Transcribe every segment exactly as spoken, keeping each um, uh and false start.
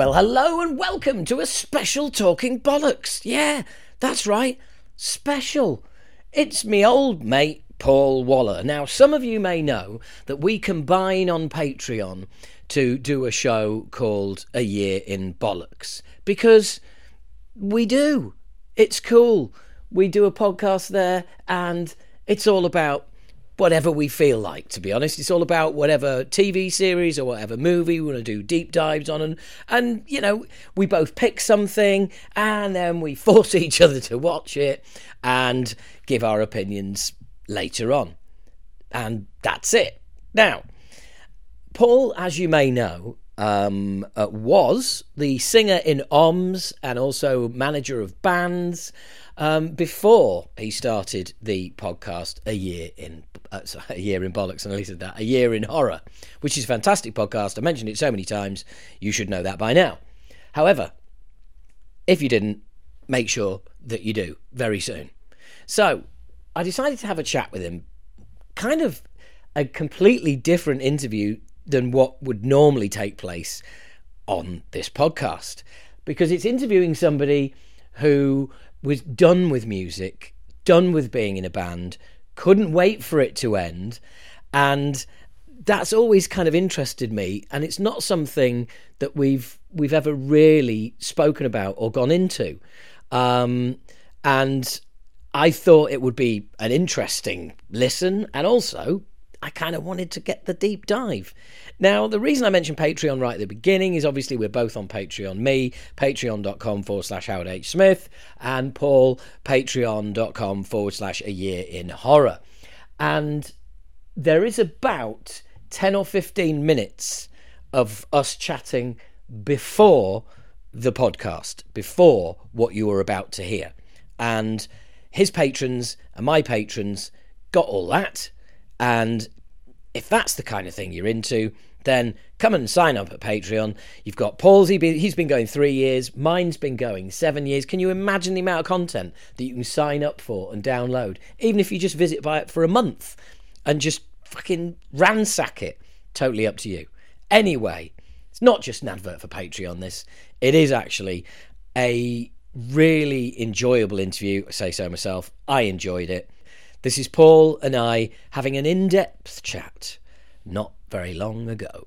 Well, hello and welcome to a special Talking Bollocks. Yeah, that's right, special. It's me old mate, Paul Waller. Now, some of you may know that we combine on Patreon to do a show called A Year in Bollocks, because we do. It's cool. We do a podcast there, and it's all about whatever we feel like, to be honest. It's all about whatever T V series or whatever movie we want to do deep dives on. And, and, you know, we both pick something and then we force each other to watch it and give our opinions later on. And that's it. Now, Paul, as you may know, um, uh, was the singer in O M S and also manager of bands um, before he started the podcast A Year in uh, sorry, A Year in Bollocks, and at least that A Year in Horror, which is a fantastic podcast. I mentioned it so many times, you should know that by now. However, if you didn't, make sure that you do very soon. So I decided to have a chat with him, kind of a completely different interview than what would normally take place on this podcast, because it's interviewing somebody who was done with music, done with being in a band, couldn't wait for it to end, and that's always kind of interested me, and it's not something that we've we've ever really spoken about or gone into, um, and I thought it would be an interesting listen, and also I kind of wanted to get the deep dive. Now, the reason I mentioned Patreon right at the beginning is obviously we're both on Patreon. Me, patreon.com forward slash Howard H. Smith, and Paul, patreon.com forward slash A Year in Horror. And there is about ten or fifteen minutes of us chatting before the podcast, before what you were about to hear. And his patrons and my patrons got all that. And if that's the kind of thing you're into, then come and sign up at Patreon. You've got Paul's, he's been going three years. Mine's been going seven years. Can you imagine the amount of content that you can sign up for and download? Even if you just visit by it for a month and just fucking ransack it. Totally up to you. Anyway, it's not just an advert for Patreon, this. It is actually a really enjoyable interview. I say so myself. I enjoyed it. This is Paul and I having an in-depth chat not very long ago.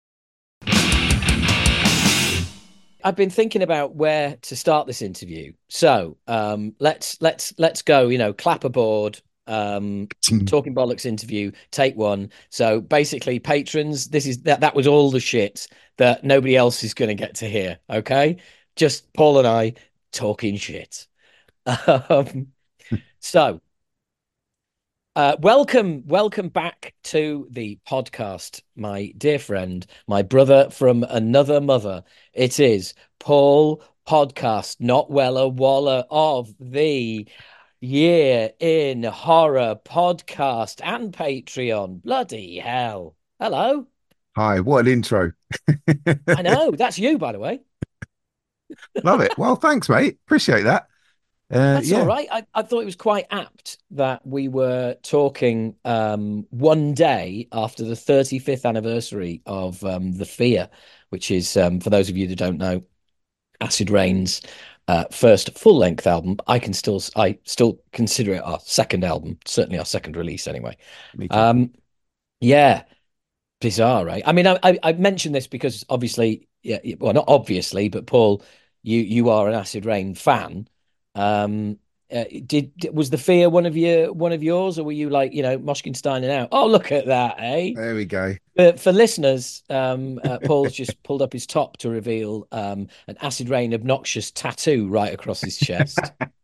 I've been thinking about where to start this interview. So um, let's let's let's go, you know, clap aboard. Um, Talking Bollocks interview, take one. So basically, patrons, this is that that was all the shit that nobody else is going to get to hear. Okay, just Paul and I talking shit. Um, so. Uh, welcome, welcome back to the podcast, my dear friend, my brother from another mother. It is Paul Podcast, not Weller Waller of the Year in Horror podcast and Patreon. Bloody hell. Hello. Hi, what an intro. I know, that's you, by the way. Love it. Well, thanks, mate. Appreciate that. Uh, That's yeah. all right. I, I thought it was quite apt that we were talking um, one day after the thirty-fifth anniversary of um, The Fear, which is, um, for those of you that don't know, Acid Rain's uh, first full-length album. I can still, I still consider it our second album, certainly our second release, anyway. Um, yeah, bizarre, right? I mean, I, I, I mentioned this because obviously, yeah, well, not obviously, but Paul, you you are an Acid Rain fan. Um, uh, did was The Fear one of your one of yours, or were you like, you know, Moshkinstein and out? Oh, look at that, eh? There we go. But for listeners, um, uh, Paul's just pulled up his top to reveal um, an Acid Rain obnoxious tattoo right across his chest.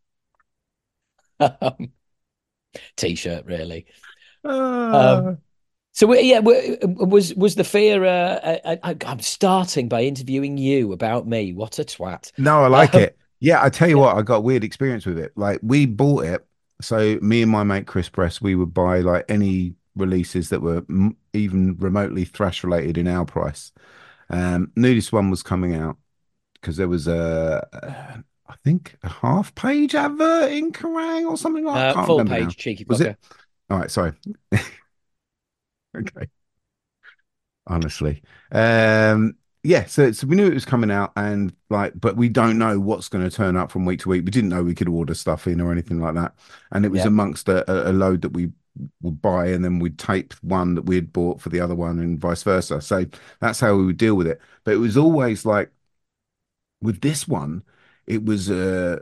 um, T-shirt, really. Uh, Um, so yeah, was was The Fear? Uh, I, I, I'm starting by interviewing you about me. What a twat! no, I like Um, it. Yeah, I tell you yeah. what, I got a weird experience with it. Like, we bought it. So me and my mate Chris Press, we would buy like any releases that were m even remotely thrash related in our price. Um, knew this one was coming out because there was a, a, I think a half page advert in Kerrang or something like that. Uh, I can't full remember now. page, cheeky Was fucker. it? All right, sorry. Okay. Honestly. Um, yeah, so, so we knew it was coming out, and like, but we don't know what's going to turn up from week to week. We didn't know we could order stuff in or anything like that, and it was Yeah. amongst a, a load that we would buy, and then we'd tape one that we had bought for the other one, and vice versa. So that's how we would deal with it. But it was always like with this one, it was uh,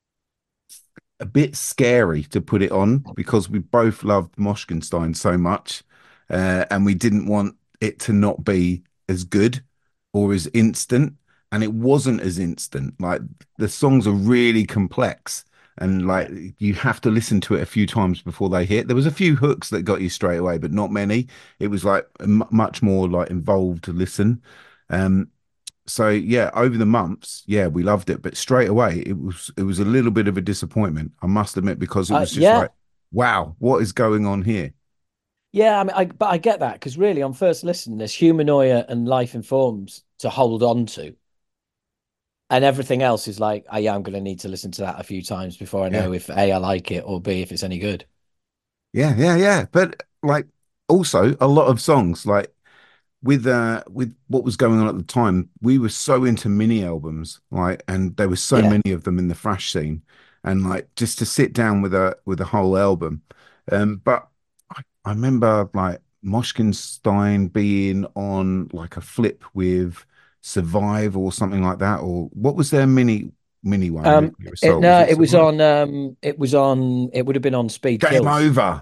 a bit scary to put it on because we both loved Moshkenstein so much, uh, and we didn't want it to not be as good or as instant. And it wasn't as instant. Like the songs are really complex, and like Yeah. you have to listen to it a few times before they hit. There was a few hooks that got you straight away, but not many. It was like a m- much more like involved to listen. Um, so yeah, over the months, yeah, we loved it, but straight away it was it was a little bit of a disappointment, I must admit, because it Uh, was just yeah. like, wow, what is going on here? Yeah. I mean, I, but I get that because really, on first listen, there's Humanoia and Life Informs to hold on to. And everything else is like, oh, yeah, I'm going to need to listen to that a few times before I Yeah, know if A, I like it, or B, if it's any good. yeah, yeah, yeah. But like also a lot of songs, like with uh with what was going on at the time, we were so into mini albums, like, and there were so Yeah. many of them in the thrash scene, and like just to sit down with a with a whole album. Um, but I, I remember like Moshkenstein being on like a flip with Survive or something like that, or what was their mini mini one? Um, Nuclear it, Assault, was no, it it was Survive? on, um, it was on, it would have been on Speed Game Kills. Over. I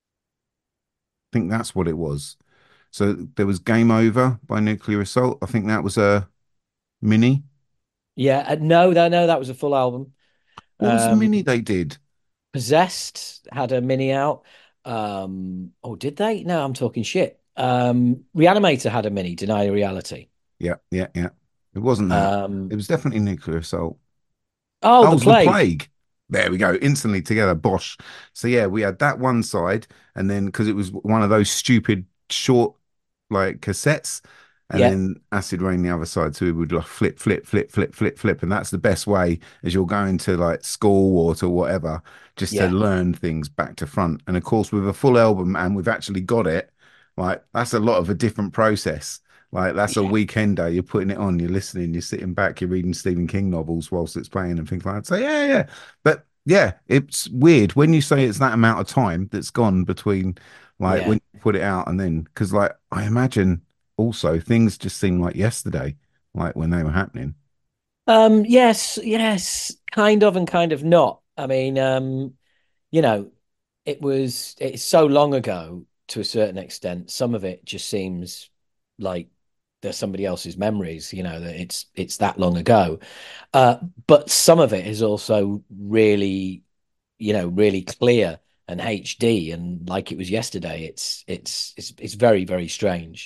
think that's what it was. So there was Game Over by Nuclear Assault. I think that was a mini. Yeah. Uh, no, no, no, that was a full album. What was the mini Um, they did? Possessed had a mini out. Um, oh, did they? No, I'm talking shit. Um, Reanimator had a mini, Deny Reality. Yeah, yeah, yeah. It wasn't that. It Um, was definitely Nuclear Assault. oh, Oh, it The was the Plague. plague. There we go. Instantly together. Bosh. So yeah, we had that one side, and then because it was one of those stupid short like cassettes, and Yeah, then Acid Rain the other side. So we would like flip, flip, flip, flip, flip, flip, and that's the best way as you're going to like school or to whatever, just to yeah, learn things back to front. And of course, with a full album, and we've actually got it. Like that's a lot of a different process. Like that's a yeah. weekend day. You're putting it on, you're listening, you're sitting back, you're reading Stephen King novels whilst it's playing and things like that. So yeah, yeah. But yeah, it's weird when you say it's that amount of time that's gone between like Yeah. when you put it out and then because like I imagine also things just seem like yesterday, like when they were happening. Um, yes, yes, kind of and kind of not. I mean, um, you know, it was it's so long ago to a certain extent. Some of it just seems like they're somebody else's memories, you know, that it's it's that long ago. Uh, but some of it is also really, you know, really clear and H D and like it was yesterday. It's it's it's it's very, very strange.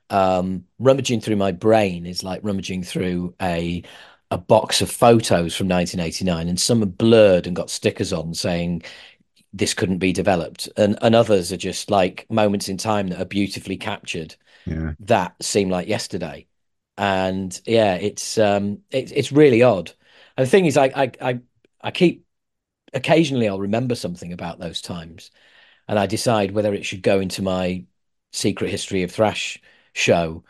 Um, rummaging through my brain is like rummaging through a a box of photos from nineteen eighty-nine, and some are blurred and got stickers on saying this couldn't be developed, and and others are just like moments in time that are beautifully captured Yeah, that seem like yesterday. And yeah, it's um it's it's really odd. And the thing is, I I I, I keep occasionally I'll remember something about those times, and I decide whether it should go into my secret history of thrash show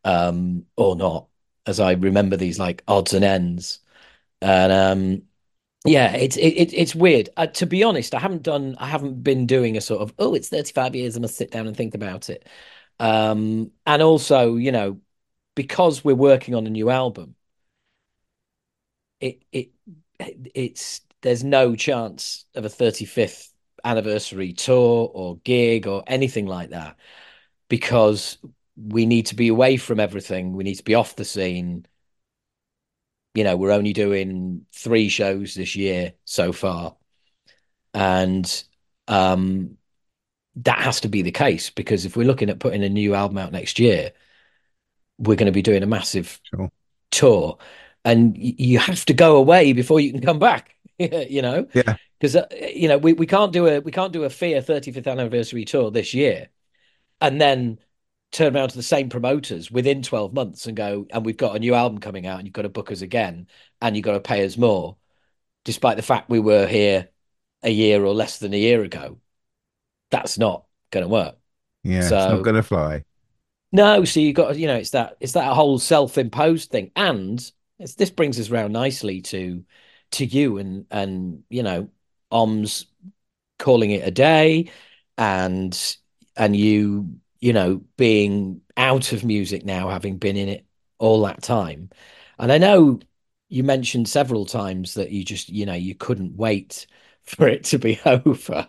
um or not, as I remember these like odds and ends. And um yeah, it's it, it's weird. Uh, to be honest, I haven't done I haven't been doing a sort of, oh, it's thirty-five years, I must sit down and think about it. Um and also, you know, because we're working on a new album, it it it's there's no chance of a thirty-fifth anniversary tour or gig or anything like that because we need to be away from everything. We need to be off the scene. You know, we're only doing three shows this year so far. And um that has to be the case because if we're looking at putting a new album out next year, we're going to be doing a massive sure. tour, and y- you have to go away before you can come back. You know, Yeah, because uh, you know we, we can't do a we can't do a Fear thirty-fifth anniversary tour this year and then turn around to the same promoters within twelve months and go, and we've got a new album coming out and you've got to book us again and you've got to pay us more, despite the fact we were here a year or less than a year ago. That's not going to work. yeah. It's not So gonna fly. No, so you got you know it's that it's that whole self-imposed thing, and it's, this brings us round nicely to to you and and you know Om's calling it a day, and and you you know being out of music now, having been in it all that time, and I know you mentioned several times that you just you know you couldn't wait for it to be over.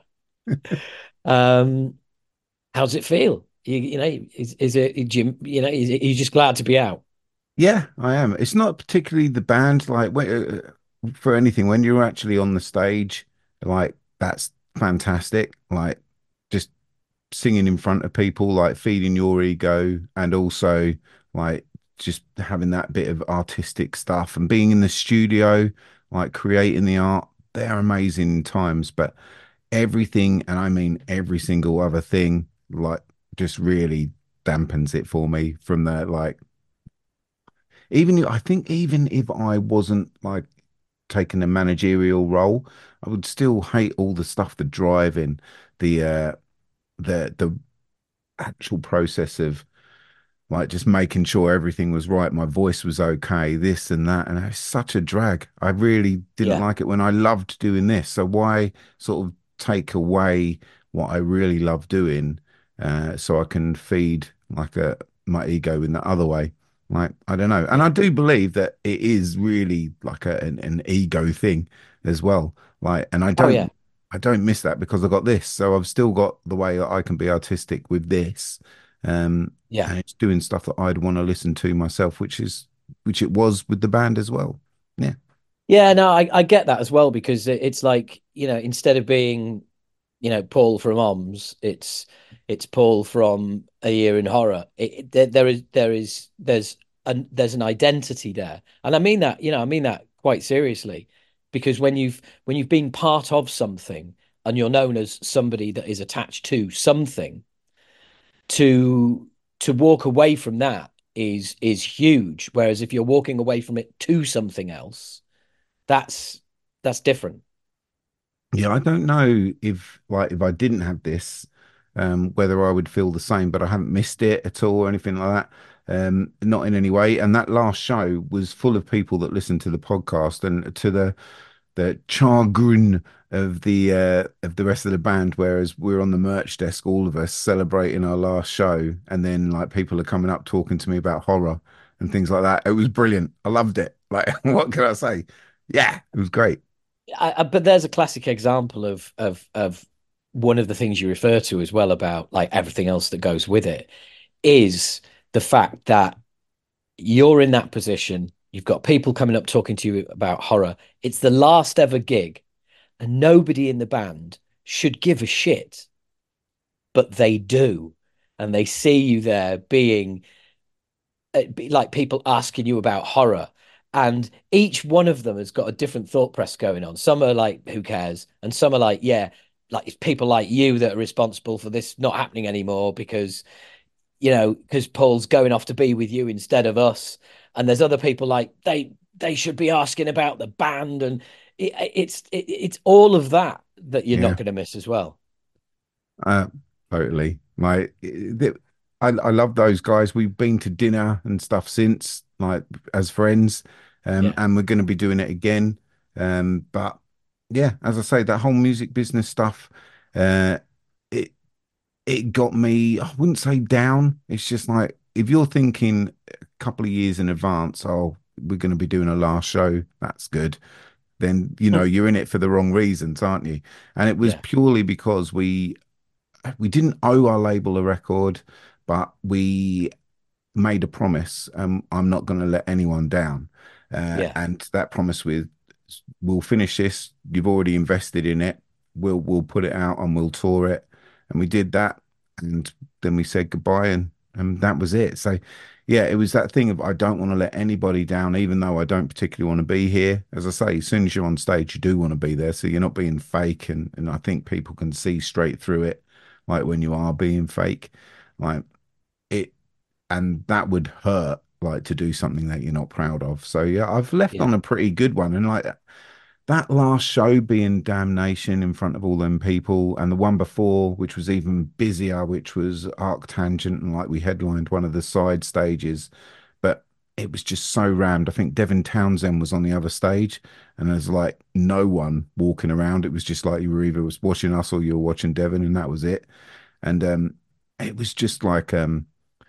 Um, How's it feel? You, you know, is, is it, Jim, you know, is it, are you just glad to be out? Yeah, I am. It's not particularly the band, like when, uh, for anything, when you're actually on the stage, like that's fantastic. Like just singing in front of people, like feeding your ego, and also like just having that bit of artistic stuff and being in the studio, like creating the art. They're amazing times, but everything, and I mean every single other thing, like just really dampens it for me from the like even I think even if I wasn't like taking a managerial role, I would still hate all the stuff, the driving, the uh the the actual process of like just making sure everything was right, my voice was okay, this and that, and it's such a drag. I really didn't Yeah. like it when I loved doing this. So why sort of take away what I really love doing, uh, so I can feed like a my ego in the other way? Like I don't know, and Yeah. I do believe that it is really like a, an, an ego thing as well. Like, and I Oh, yeah. don't. I don't miss that because I got this, so I've still got the way that I can be artistic with this. Um, Yeah. and it's doing stuff that I'd want to listen to myself, which is which it was with the band as well. Yeah, Yeah. No, I, I get that as well because it- it's like, you know, instead of being, you know, Paul from Oms, it's, it's Paul from A Year in Horror. It, it- there, there is, there is, there's an, there's an identity there. And I mean that, you know, I mean that quite seriously because when you've, when you've been part of something and you're known as somebody that is attached to something, to to walk away from that is is huge. Whereas if you're walking away from it to something else, that's that's different. yeah. I don't know if like if I didn't have this, um, whether I would feel the same, but I haven't missed it at all or anything like that. Um, not in any way. And that last show was full of people that listened to the podcast and to the the chagrin of the uh of the rest of the band, whereas we're on the merch desk, all of us celebrating our last show, and then like people are coming up talking to me about horror and things like that. It was brilliant. I loved it. Like what can I say? Yeah, it was great. I, I, but there's a classic example of of of one of the things you refer to as well about like everything else that goes with it is the fact that you're in that position. You've got people coming up talking to you about horror. It's the last ever gig, and nobody in the band should give a shit, but they do. And they see you there being uh, like people asking you about horror. And each one of them has got a different thought press going on. Some are like, who cares? And some are like, yeah, like it's people like you that are responsible for this not happening anymore because, you know, because Paul's going off to be with you instead of us. And there's other people like they they should be asking about the band. And it, it's it, it's all of that that you're not Yeah. going to miss as well. Uh, totally. My, the, I I love those guys. We've been to dinner and stuff since, like as friends, um, Yeah. and we're going to be doing it again. Um, but yeah, as I say, that whole music business stuff, uh, it it got me. I wouldn't say down. It's just like if you're thinking a couple of years in advance, oh, we're going to be doing a last show. That's good. Then you know you're in it for the wrong reasons, aren't you? And it was Yeah. purely because we we didn't owe our label a record, but we made a promise. Um, I'm not going to let anyone down. Uh, Yeah. and that promise with, we'll finish this. You've already invested in it. We'll we'll put it out and we'll tour it. And we did that. And then we said goodbye, and and that was it. So yeah, it was that thing of I don't want to let anybody down, even though I don't particularly want to be here. As I say, as soon as you're on stage, you do want to be there. So you're not being fake, and and I think people can see straight through it, like when you are being fake. Like it, and that would hurt, like to do something that you're not proud of. So yeah, I've left Yeah. on a pretty good one, and like that last show being Damnation in front of all them people, and the one before, which was even busier, which was Arctangent, and like we headlined one of the side stages, but it was just so rammed. I think Devin Townsend was on the other stage, and there's like no one walking around. It was just like you were either was watching us or you were watching Devin, and that was it. And um, it was just like um,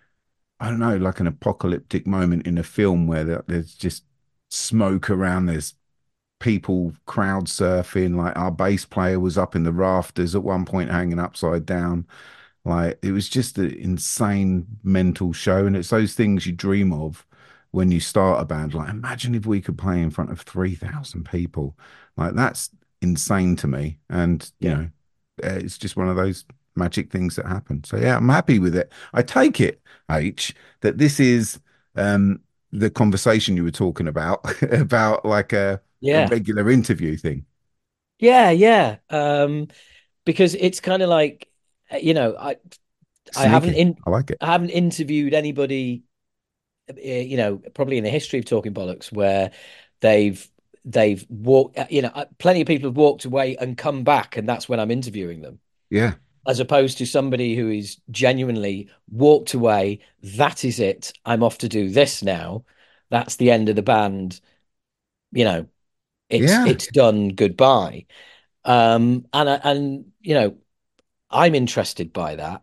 I don't know, like an apocalyptic moment in a film where there- there's just smoke around. There's people crowd surfing. Like our bass player was up in the rafters at one point, hanging upside down. Like it was just an insane mental show, and it's those things you dream of when you start a band. Like imagine if we could play in front of three thousand people. Like that's insane to me, and you Yeah. know, uh, it's just one of those magic things that happen. So yeah, I'm happy with it. I take it, H, that this is um the conversation you were talking about about like a a Yeah. regular interview thing. Yeah, yeah. Um, because it's kind of like, uh, you know, I I haven't Sneaky. in I like it. I haven't interviewed anybody, uh, you know, probably in the history of Talking Bollocks where they've they've walked, uh, you know, uh, plenty of people have walked away and come back, and that's when I'm interviewing them, Yeah. as opposed to somebody who is genuinely walked away. That is it. I'm off to do this now. That's the end of the band. You know, it's Yeah. it's done. Goodbye. Um, and I- and you know, I'm interested by that.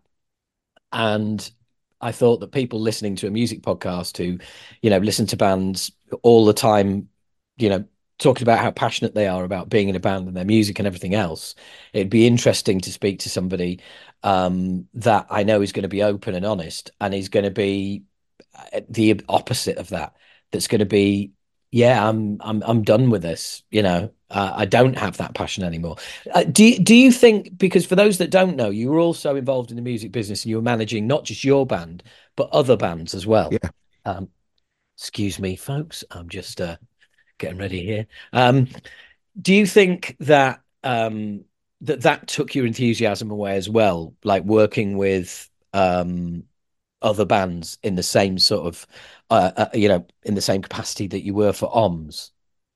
And I thought that people listening to a music podcast who, you know, listen to bands all the time, you know, talking about how passionate they are about being in a band and their music and everything else, it'd be interesting to speak to somebody um, that I know is going to be open and honest and is going to be uh, the opposite of that. That's going to be, yeah, I'm I'm I'm done with this. You know, uh, I don't have that passion anymore. Uh, do you- do you think, because for those that don't know, you were also involved in the music business and you were managing not just your band but other bands as well. Yeah. Um, excuse me, folks, I'm just uh, getting ready here. Um, do you think that um, that that took your enthusiasm away as well, like working with um, other bands in the same sort of, uh, uh, you know, in the same capacity that you were for O M S?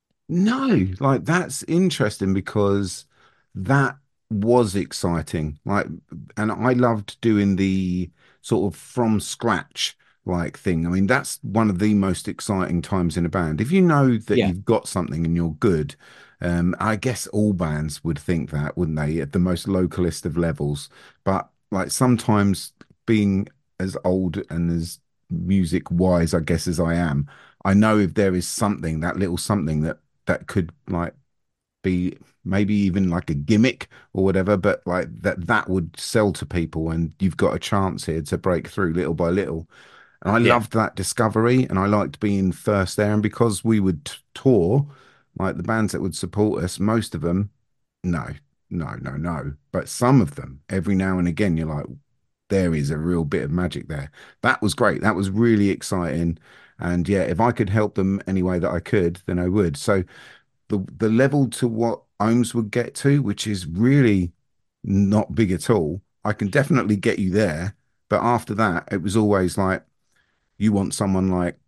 No, like that's interesting because that was exciting. Like, and I loved doing the sort of from scratch like thing. I mean, that's one of the most exciting times in a band. If you know that Yeah, you've got something and you're good, um, I guess all bands would think that, wouldn't they, at the most localist of levels. But like sometimes being as old and as music wise, I guess, as I am, I know if there is something, that little something that that could like be maybe even like a gimmick or whatever, but like that that would sell to people, and you've got a chance here to break through little by little. And I yeah, loved that discovery, and I liked being first there. And because we would t- tour, like the bands that would support us, most of them, no, no, no, no. But some of them, every now and again, you're like, there is a real bit of magic there. That was great. That was really exciting. And yeah, if I could help them any way that I could, then I would. So the the level to what Ohms would get to, which is really not big at all. I can definitely get you there, but after that, it was always like you want someone like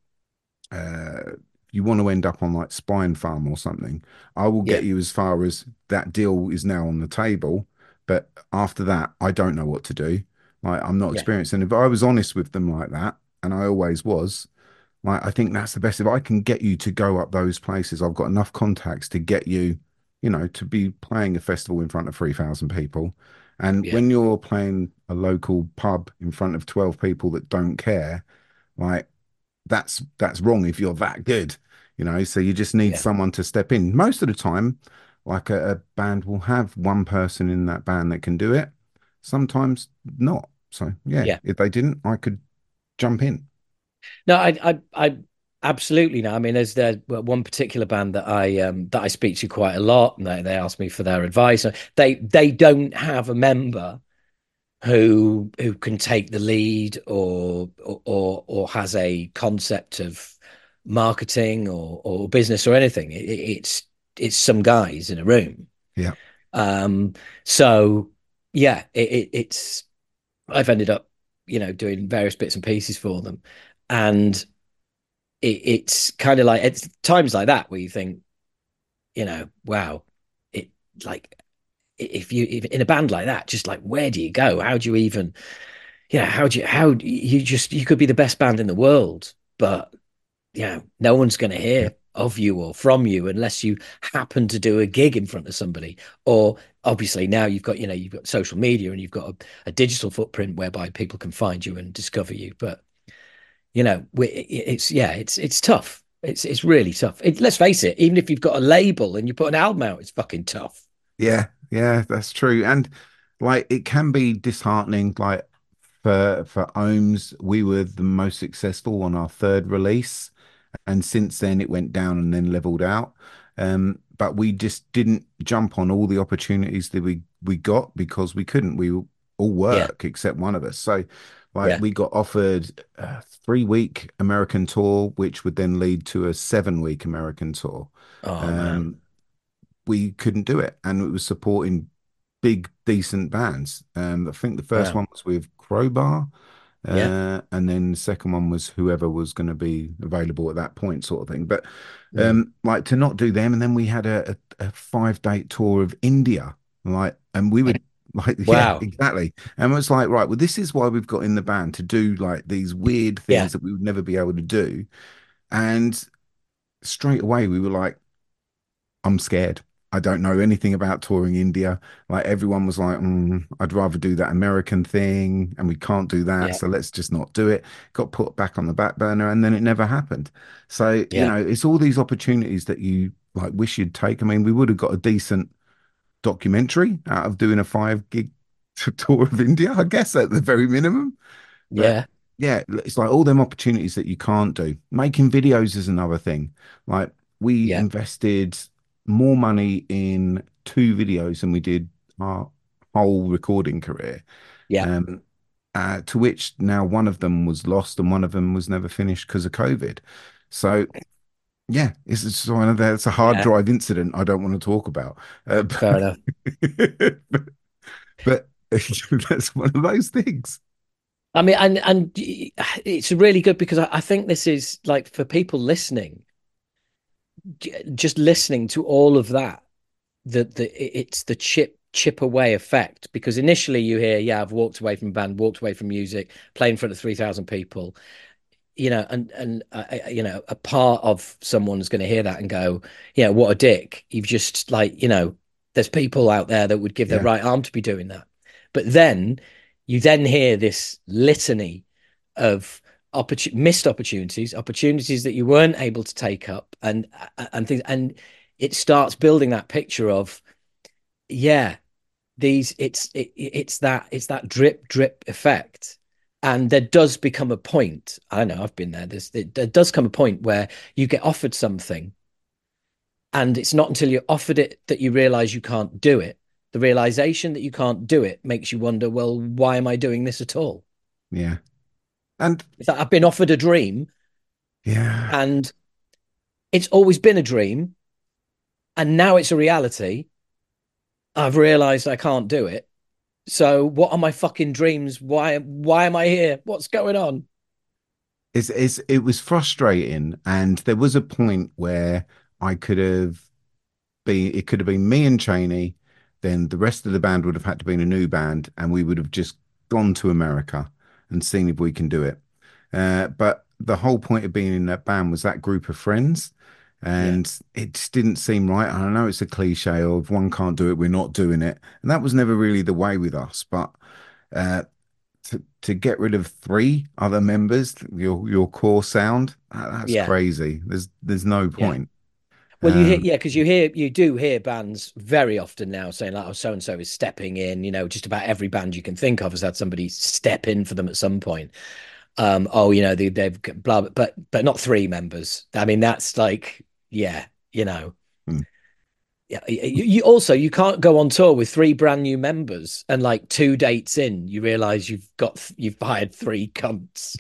uh you want to end up on like Spine Farm or something. I will yeah, get you as far as that deal is now on the table, but after that, I don't know what to do. Like I'm not yeah, experienced, and if I was honest with them like that, and I always was, like, I think that's the best. If I can get you to go up those places, I've got enough contacts to get you, you know, to be playing a festival in front of three thousand people. And yeah, when you're playing a local pub in front of twelve people that don't care, like, that's that's wrong if you're that good, you know. So you just need yeah, someone to step in. Most of the time, like a, a band will have one person in that band that can do it. Sometimes not. So yeah, yeah. if they didn't, I could jump in. No, I, I, I absolutely know. I mean, there's there well, one particular band that I um that I speak to quite a lot, and they, they ask me for their advice. They they don't have a member who who can take the lead or or or has a concept of marketing or or business or anything. It, it's it's some guys in a room. Yeah. Um, so yeah, it, it, it's I've ended up, you know, doing various bits and pieces for them, and it, it's kind of like it's times like that where you think, you know, wow, it like if you if, in a band like that, just like where do you go? How do you even, yeah, how do you how you just you could be the best band in the world, but yeah, no one's going to hear of you or from you unless you happen to do a gig in front of somebody. Or obviously now you've got, you know, you've got social media and you've got a, a digital footprint whereby people can find you and discover you. But you know, we, it's yeah, it's it's tough. It's it's really tough. It, let's face it. Even if you've got a label and you put an album out, it's fucking tough. Yeah, yeah, that's true. And like it can be disheartening. Like for for Ohms, we were the most successful on our third release, and since then it went down and then leveled out. Um, but we just didn't jump on all the opportunities that we we got because we couldn't. We all Yeah, work except one of us. So like yeah. we got offered a three week American tour, which would then lead to a seven week American tour. Oh man. Um, we couldn't do it, and it was supporting big, decent bands. Um, I think the first Wow. one was with Crowbar, Yeah. uh, and then the second one was whoever was going to be available at that point, sort of thing. But Mm. um, like to not do them, and then we had a, a, a five date tour of India, like, and we would. Like, yeah, Wow. exactly. And it's like, right, well, this is why we've got in the band to do like these weird Yeah. things that we would never be able to do. And straight away, we were like, I'm scared. I don't know anything about touring India. Like everyone was like, mm, I'd rather do that American thing, and we can't do that. Yeah. So let's just not do it. Got put back on the back burner, and then it never happened. So, you Yeah. know, it's all these opportunities that you like wish you'd take. I mean, we would have got a decent documentary out of doing a five gig tour of India, I guess, at the very minimum. But Yeah. yeah, it's like all them opportunities that you can't do. Making videos is another thing. Like we Yeah. invested more money in two videos than we did our whole recording career. Yeah. Um, uh, to which now one of them was lost and one of them was never finished because of COVID. So yeah, it's just one of the, it's a hard Yeah. drive incident I don't want to talk about. Uh, Fair enough. but, but that's one of those things. I mean, and and it's really good because I, I think this is like for people listening, just listening to all of that, that the it's the chip chip away effect. Because initially you hear, yeah, I've walked away from a band, walked away from music, playing in front of three thousand people, you know, and and uh, uh, you know, a part of someone's going to hear that and go, yeah, what a dick. You've just like, you know, there's people out there that would give their Yeah, right arm to be doing that. But then you then hear this litany of opportun- missed opportunities, opportunities that you weren't able to take up, and uh, and things, and it starts building that picture of, yeah, these it's it, it's that it's that drip drip effect. And there does become a point, I know I've been there, there's there does come a point where you get offered something, and it's not until you're offered it that you realize you can't do it. The realization that you can't do it makes you wonder, well, why am I doing this at all? yeah. And It's like I've been offered a dream, yeah, and it's always been a dream, and now it's a reality. I've realized I can't do it. So what are my fucking dreams? Why why am I here? What's going on? it's, it's it was frustrating, and there was a point where I could have been it could have been me and Cheney, then the rest of the band would have had to be in a new band, and we would have just gone to America and seen if we can do it. Uh, but the whole point of being in that band was that group of friends, Yeah. and it just didn't seem right. And I know it's a cliche of one can't do it, we're not doing it, and that was never really the way with us. But uh, to to get rid of three other members, your your core sound, that- that's Yeah. crazy. There's there's no Yeah. point. Well, you hear, Um, yeah, because you hear, you do hear bands very often now saying like, "Oh, so and so is stepping in." You know, just about every band you can think of has had somebody step in for them at some point. Um, oh, you know, they, they've blah, but but not three members. I mean, that's like, yeah, you know, hmm. yeah. You, you also you can't go on tour with three brand new members and like two dates in, you realize you've got you've hired three cunts.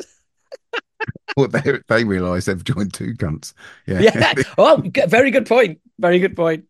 Well, they they realise they've joined two cunts. Yeah, Yeah. Oh, very good point. Very good point.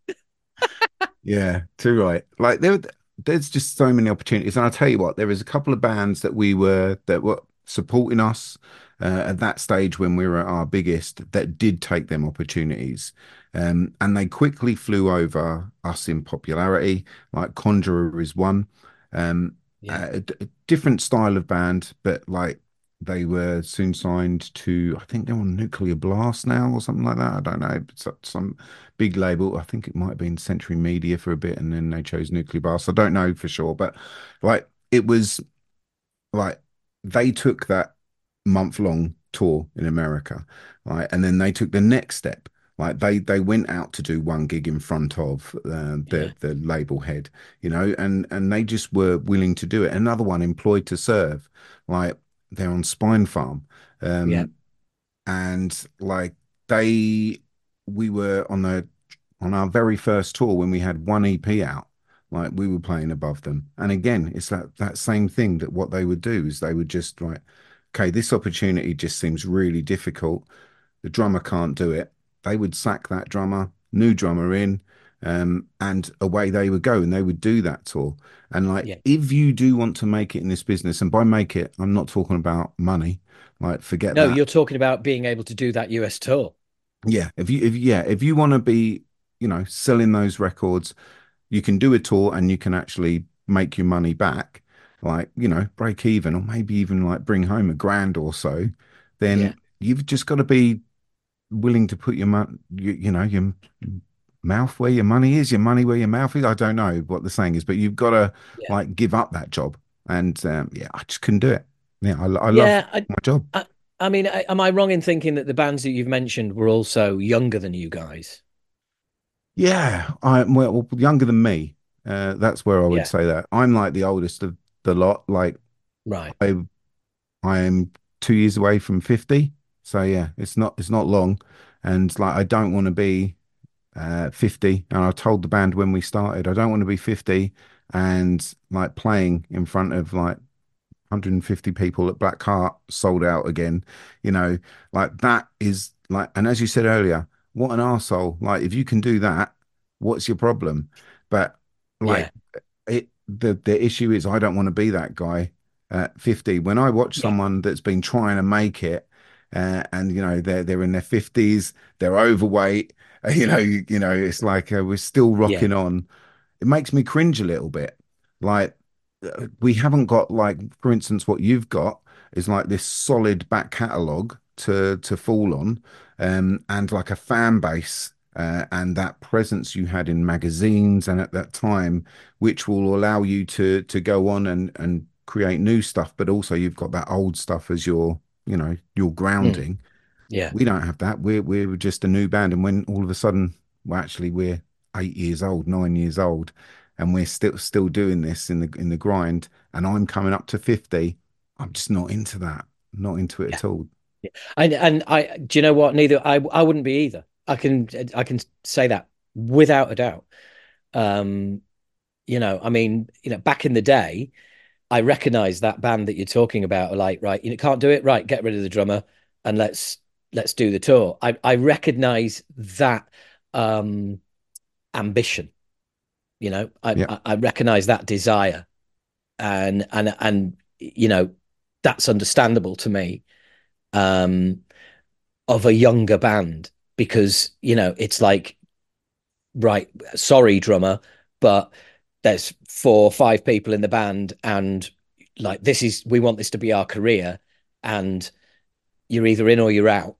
yeah, too right. Like there, there's just so many opportunities, and I'll tell you what, there is a couple of bands that we were that were supporting us uh, at that stage when we were at our biggest that did take them opportunities, Um, and they quickly flew over us in popularity. Like Conjurer is one. Um, Yeah. a, a different style of band, but like they were soon signed to, I think they're on Nuclear Blast now or something like that. I don't know. Some, some big label. I think it might have been Century Media for a bit, and then they chose Nuclear Blast. I don't know for sure, but like it was like they took that month long tour in America, right? And then they took the next step. Like they they went out to do one gig in front of uh, Yeah. the the label head, you know, and and they just were willing to do it. Another one, Employed to Serve, like they're on Spine Farm, Yeah. um, and like they we were on the on our very first tour when we had one E P out, like we were playing above them. And again, it's that that same thing that what they would do is they would just like, okay, this opportunity just seems really difficult. The drummer can't do it. They would sack that drummer, new drummer in, um, and away they would go, and they would do that tour. And like, Yeah. if you do want to make it in this business, and by make it, I'm not talking about money. Like, forget No, that. you're talking about being able to do that U S tour. Yeah, if you if yeah, if you want to be, you know, selling those records, you can do a tour and you can actually make your money back, like, you know, break even or maybe even like bring home a grand or so, Yeah. then you've just got to be willing to put your money, you, you know, your mouth where your money is, your money where your mouth is. I don't know what the saying is, but you've got to Yeah. like give up that job. And um, yeah, I just couldn't do it. Yeah, I, I love Yeah. I, my job. I, I mean, I, am I wrong in thinking that the bands that you've mentioned were also younger than you guys? Yeah, I'm well younger than me. Uh, that's where I would Yeah. say that. I'm like the oldest of the lot. Like Right. I I am two years away from fifty. So yeah, it's not it's not long. And like I don't want to be uh fifty. And I told the band when we started, I don't want to be fifty and like playing in front of like one hundred fifty people at Black Heart sold out again. You know, like that is like, and as you said earlier, what an arsehole. Like if you can do that, what's your problem? But like Yeah. it the the issue is I don't want to be that guy at fifty. When I watch Yeah. someone that's been trying to make it, uh, and you know they're they're in their fifties, they're overweight, you know, you, you know, it's like uh, we're still Yeah. rocking on. It makes me cringe a little bit. Like uh, we haven't got like, for instance, what you've got is like this solid back catalogue to to fall on, um, and like a fan base. Uh, and that presence you had in magazines and at that time, which will allow you to to go on and and create new stuff, but also you've got that old stuff as your, you know, your Mm. grounding. Yeah. We don't have that. We're we're just a new band, and when all of a sudden, well, actually, we're eight years old, nine years old, and we're still still doing this in the in the grind. And I'm coming up to fifty. I'm just not into that. Not into it Yeah. at all. Yeah. And and I do you know what? Neither I I wouldn't be either. I can I can say that without a doubt. Um, you know, I mean, you know, back in the day, I recognize that band that you're talking about are like, right, you know, can't do it, right, get rid of the drummer and let's let's do the tour. I I recognize that um ambition, you know. I Yeah, I, I recognize that desire and and and you know, that's understandable to me. Um of a younger band because you know it's like right sorry drummer but there's four or five people in the band and like this is we want this to be our career and you're either in or you're out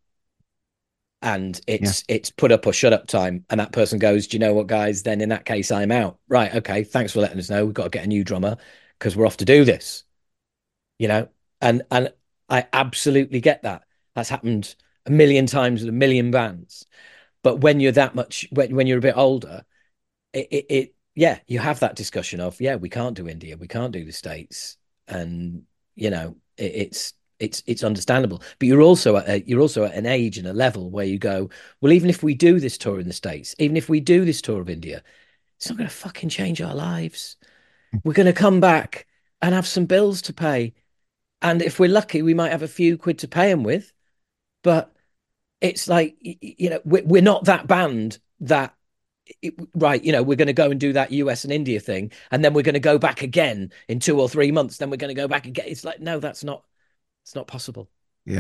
and yeah, it's it's put up or shut up time and that person goes do you know what guys then in that case I'm out right okay thanks for letting us know we've got to get a new drummer because we're off to do this you know and and I absolutely get that that's happened a million times with a million bands. But when you're that much, when, when you're a bit older, it, it, it, yeah, you have that discussion of, yeah, we can't do India, we can't do the States, and you know, it, it's it's it's understandable. But you're also at a, you're also at an age and a level where you go, well, even if we do this tour in the States, even if we do this tour of India, it's not going to fucking change our lives. We're going to come back and have some bills to pay, and if we're lucky, we might have a few quid to pay them with. But it's like you know we're not that band that it, right you know we're going to go and do that U S and India thing and then we're going to go back again in two or three months then we're going to go back again it's like no that's not it's not possible. yeah.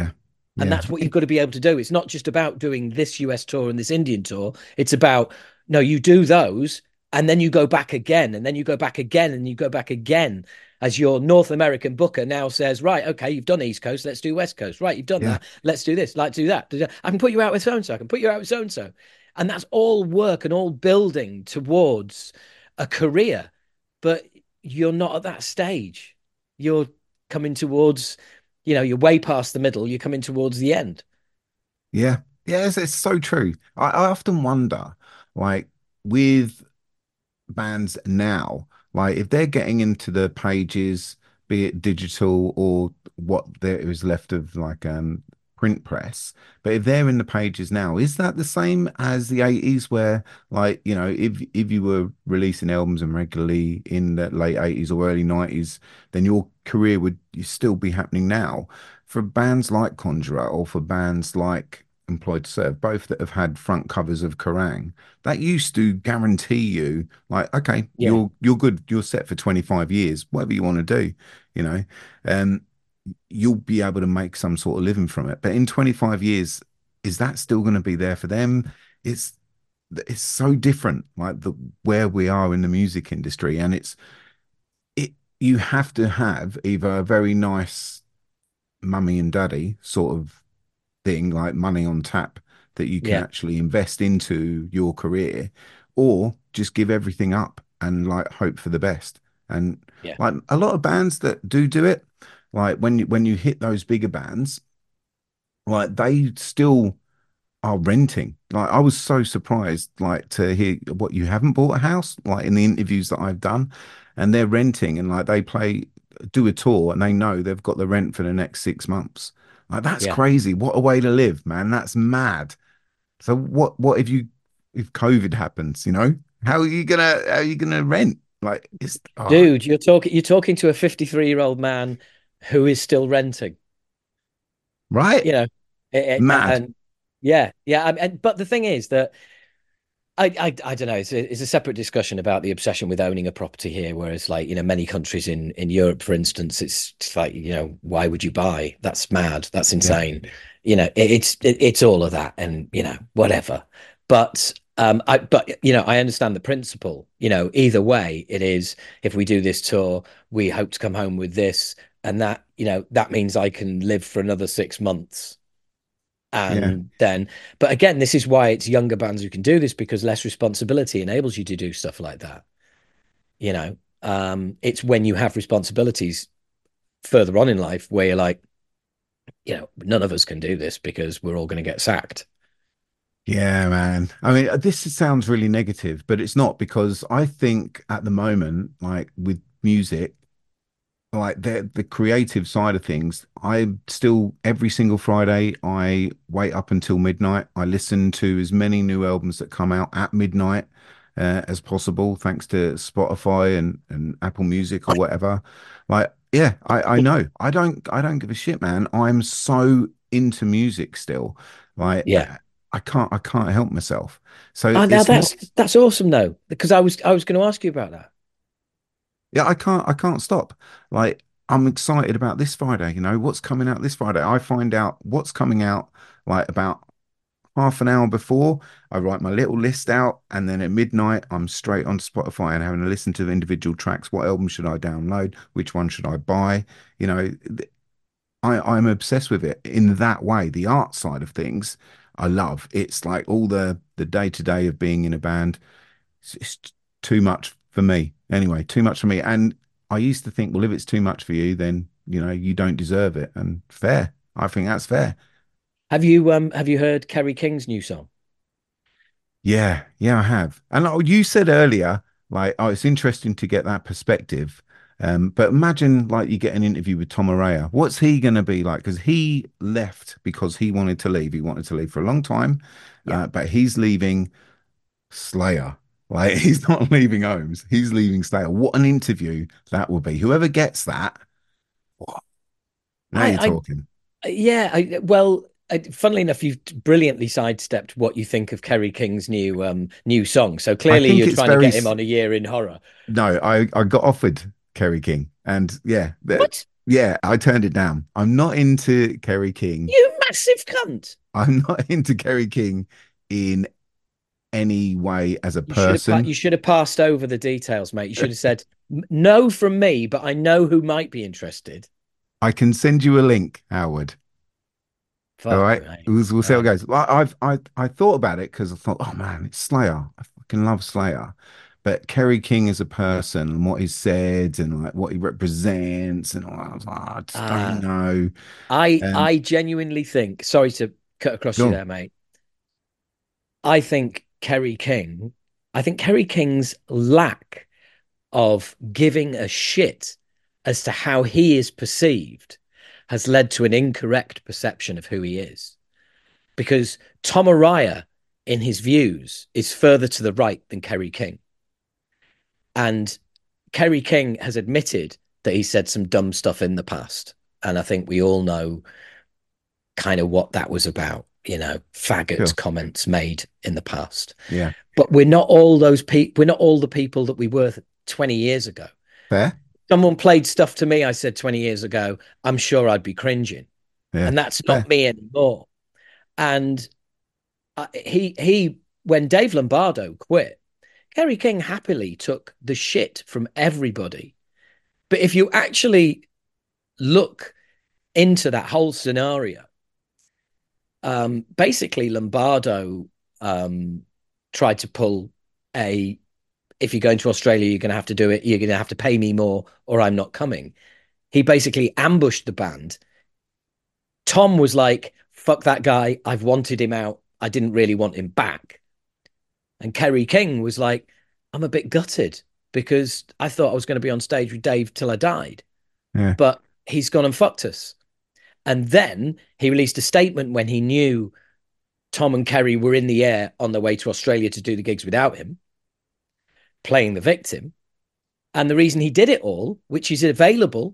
And Yeah. that's what you've got to be able to do. It's not just about doing this U S tour and this Indian tour. It's about, no, you do those and then you go back again and then you go back again and you go back again as your North American booker now says, right, okay, you've done East Coast, let's do West Coast. Right, you've done Yeah. that, let's do this, let's do that. I can put you out with so and so, I can put you out with so and so. And that's all work and all building towards a career. But you're not at that stage. You're coming towards, you know, you're way past the middle, you're coming towards the end. Yeah. Yeah, it's, it's so true. I, I often wonder, like, with bands now, like if they're getting into the pages, be it digital or what there is left of like um print press, but if they're in the pages now, is that the same as the eighties where like, you know, if if you were releasing albums and regularly in the late eighties or early nineties, then your career would you still be happening now? For bands like Conjurer or for bands like Employed to Serve, both that have had front covers of Kerrang, that used to guarantee you like okay Yeah, you're you're good, you're set for twenty-five years, whatever you want to do, you know, um you'll be able to make some sort of living from it. But in twenty-five years, is that still going to be there for them? It's it's so different, like the where we are in the music industry, and it's it you have to have either a very nice mummy and daddy sort of thing, like money on tap that you can yeah, actually invest into your career, or just give everything up and like hope for the best. And yeah, like a lot of bands that do do it, like when you when you hit those bigger bands, like they still are renting. Like I was so surprised, like to hear what you haven't bought a house, like in the interviews that I've done, and they're renting and like they play, do a tour and they know they've got the rent for the next six months. Like that's yeah. crazy. What a way to live, man. That's mad. So what what if you if COVID happens, you know? How are you gonna how are you gonna rent? Like it's oh, Dude, you're talking you're talking to a fifty-three year old man who is still renting, right? you know. It- it- Mad. and yeah, yeah. And, and- but the thing is that I, I, I don't know. It's a, it's a separate discussion about the obsession with owning a property here. Whereas, like, you know, many countries in in Europe, for instance, it's, it's like, you know, why would you buy? That's mad. That's Yeah. insane. You know, it, it's it, it's all of that, and you know, whatever. But um, I but you know, I understand the principle. You know, either way, it is. If we do this tour, we hope to come home with this, and that, you know, that means I can live for another six months Yeah. and then, but again, this is why it's younger bands who can do this because less responsibility enables you to do stuff like that. You know, um, it's when you have responsibilities further on in life where you're like, you know, none of us can do this because we're all going to get sacked. Yeah, man. I mean, uh, this sounds really negative, but it's not because I think at the moment, like with music, like the the creative side of things, I still every single Friday I wait up until midnight. I listen to as many new albums that come out at midnight uh, as possible, thanks to Spotify and and Apple Music or whatever. Like, yeah, I I know. I don't I don't give a shit, man. I'm so into music still. Like, Yeah. I, I can't I can't help myself. So Oh, now it's not. that's that's awesome though, because I was I was going to ask you about that. Yeah, I can't I can't stop. Like I'm excited about this Friday, you know, what's coming out this Friday. I find out what's coming out like about half an hour before. I write my little list out and then at midnight I'm straight on Spotify and having to listen to the individual tracks. What album should I download? Which one should I buy? You know, th- I I'm obsessed with it in that way. The art side of things I love. It's like all the the day-to-day of being in a band it's, it's too much for me. Anyway, too much for me. And I used to think, well, if it's too much for you, then you know you don't deserve it. And fair. I think that's fair. Have you um have you heard Kerry King's new song? Yeah, yeah, I have. And oh, you said earlier, like, oh, it's interesting to get that perspective. Um, but imagine like you get an interview with Tom Araya. What's he going to be like? Because he left because he wanted to leave. He wanted to leave for a long time, Yeah. uh, but he's leaving Slayer. Like he's not leaving Ohms, he's leaving Slayer. What an interview that will be. Whoever gets that, what? Now you're I talking. I yeah, I well, I, funnily enough, you've brilliantly sidestepped what you think of Kerry King's new um new song. So I clearly think you're it's trying to very get him s- on a year in horror. no, I I got offered Kerry King and yeah, that What? yeah, I turned it down. I'm not into Kerry King. You massive cunt. I'm not into Kerry King in any way as a You should have pa- person. you should have passed over the details, mate. You should have said no from me, but I know who might be interested. I can send you a link, Howard. All Fuck, right, mate. we'll, we'll see how it Right. goes. Well, I've I I thought about it because I thought, oh man, it's Slayer. I fucking love Slayer, but Kerry King as a person and what he said and like what he represents and all that, I was like, I just don't Uh, know. I Um, I genuinely think. Sorry to cut across Go you on. there, mate. I think Kerry King. I think Kerry King's lack of giving a shit as to how he is perceived has led to an incorrect perception of who he is. Because Tom Araya, in his views, is further to the right than Kerry King. And Kerry King has admitted that he said some dumb stuff in the past. And I think we all know kind of what that was about, you know, faggot Sure. comments made in the past. Yeah. But we're not all those people, we're not all the people that we were twenty years ago. Fair. Someone played stuff to me, I said twenty years ago, I'm sure I'd be cringing. Yeah. And that's Fair. not me anymore. And uh, he, he, when Dave Lombardo quit, Kerry King happily took the shit from everybody. But if you actually look into that whole scenario, um, basically Lombardo um, tried to pull a, if you're going to Australia, you're going to have to do it. You're going to have to pay me more or I'm not coming. He basically ambushed the band. Tom was like, fuck that guy. I've wanted him out. I didn't really want him back. And Kerry King was like, I'm a bit gutted because I thought I was going to be on stage with Dave till I died, Yeah. but he's gone and fucked us. And then he released a statement when he knew Tom and Kerry were in the air on their way to Australia to do the gigs without him, playing the victim. And the reason he did it all, which is available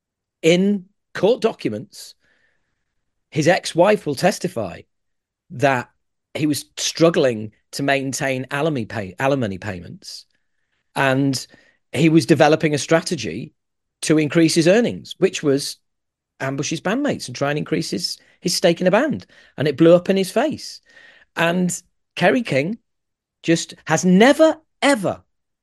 in court documents, his ex-wife will testify that he was struggling to maintain alimony, pay, alimony payments, and he was developing a strategy to increase his earnings, which was ambush his bandmates and try and increase his, his stake in a band. And it blew up in his face. And Kerry King just has never, ever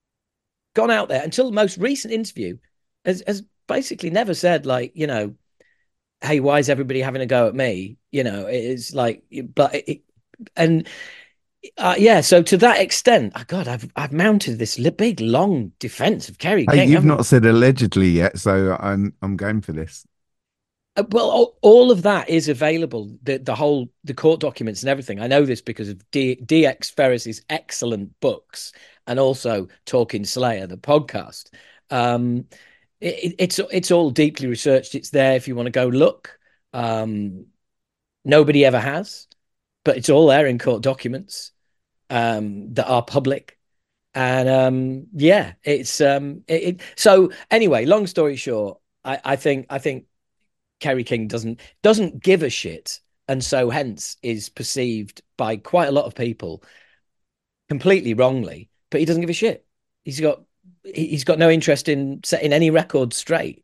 gone out there until the most recent interview, has, has basically never said, like, you know, hey, why is everybody having a go at me? You know, it's like, but it, and uh, yeah, so to that extent, oh God, I've I've mounted this big long defense of Kerry Hey, King, you've haven't not said allegedly yet, so I'm I'm going for this. I? Uh, Well, all, all of that is available. The the whole the court documents and everything. I know this because of D, DX Ferris's excellent books and also Talking Slayer, the podcast. Um, it, it's it's all deeply researched. It's there if you want to go look. Um, nobody ever has, but it's all there in court documents um, that are public. And um, yeah, it's um, it, it, so anyway. Long story short, I, I think I think Kerry King doesn't doesn't give a shit, and so hence is perceived by quite a lot of people completely wrongly. But he doesn't give a shit. He's got he's got no interest in setting any record straight.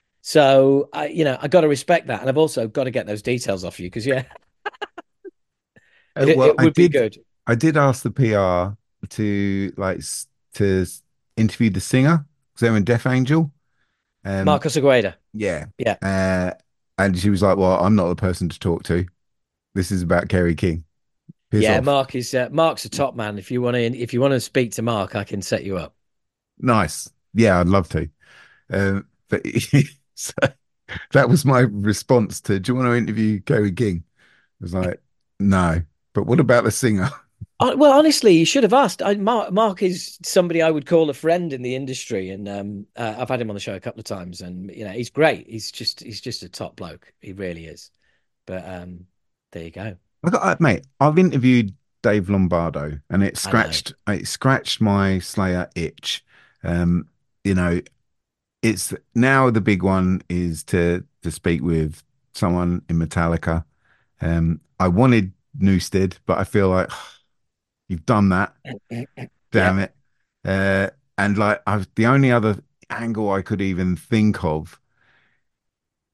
So I, you know, I got to respect that, and I've also got to get those details off you because yeah, Uh, it, well, it I would be did good. I did ask the P R to like s- to s- interview the singer because they're in Death Angel. Um, Marcus Agueda. yeah. Yeah. Uh, and she was like, "Well, I'm not the person to talk to. This is about Kerry King. Piss Yeah, off." Mark is uh, Mark's a top man. If you want to, if you want to speak to Mark, I can set you up. Nice. Yeah, I'd love to. Um, but so that was my response to, "Do you want to interview Kerry King?" I was like, "No." But what about the singer? Uh, well, honestly, you should have asked. I, Mark, Mark is somebody I would call a friend in the industry, and um, uh, I've had him on the show a couple of times, and you know he's great. He's just he's just a top bloke. He really is. But um, there you go. I got, uh, mate, I've interviewed Dave Lombardo and it I know. scratched it scratched my Slayer itch. Um, you know, it's now the big one is to to speak with someone in Metallica. Um, I wanted Newsted, but I feel like you've done that. Yeah. Damn it. Uh, and like I've the only other angle I could even think of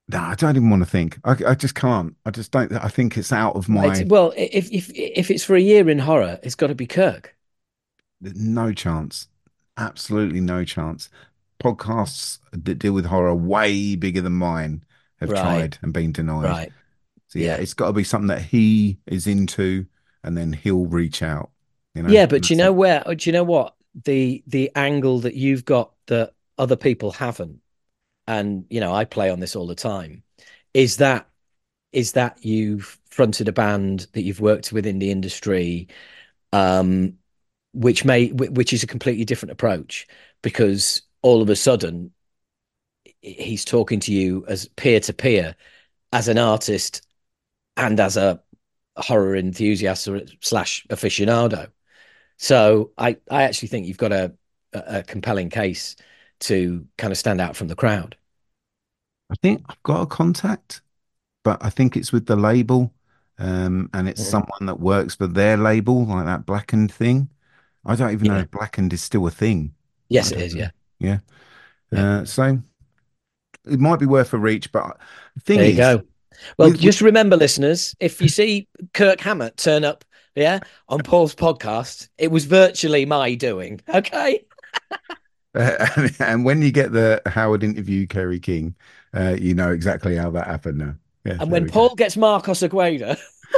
No, I don't even want to think. I, I just can't. I just don't. I think it's out of Right. my. Well, if if if it's for a year in horror, it's got to be Kirk. No chance. Absolutely no chance. Podcasts that deal with horror way bigger than mine have Right. tried and been denied. Right. So yeah, Yeah. it's got to be something that he is into, and then he'll reach out. You know, Yeah, and but do you that's know it. where? Do you know what the the angle that you've got that other people haven't, and you know I play on this all the time, is that is that you've fronted a band that you've worked with in the industry, um, which may which is a completely different approach because all of a sudden he's talking to you as peer to peer as an artist and as a horror enthusiast or slash aficionado. So I, I actually think you've got a, a compelling case to kind of stand out from the crowd. I think I've got a contact, but I think it's with the label, um, and it's Mhm. someone that works for their label, like that Blackened thing. I don't even know Yeah. if Blackened is still a thing. I Yes, it don't is. know. Yeah. Yeah. Yeah. Uh, so it might be worth a reach, but the thing There you is, go. Well, with, with just remember, listeners, if you see Kirk Hammett turn up, yeah, on Paul's podcast, it was virtually my doing. Okay. uh, and, and when you get the Howard interview, Kerry King, uh, you know exactly how that happened now. Yeah, And there when we go. Paul gets Marcos Agueda,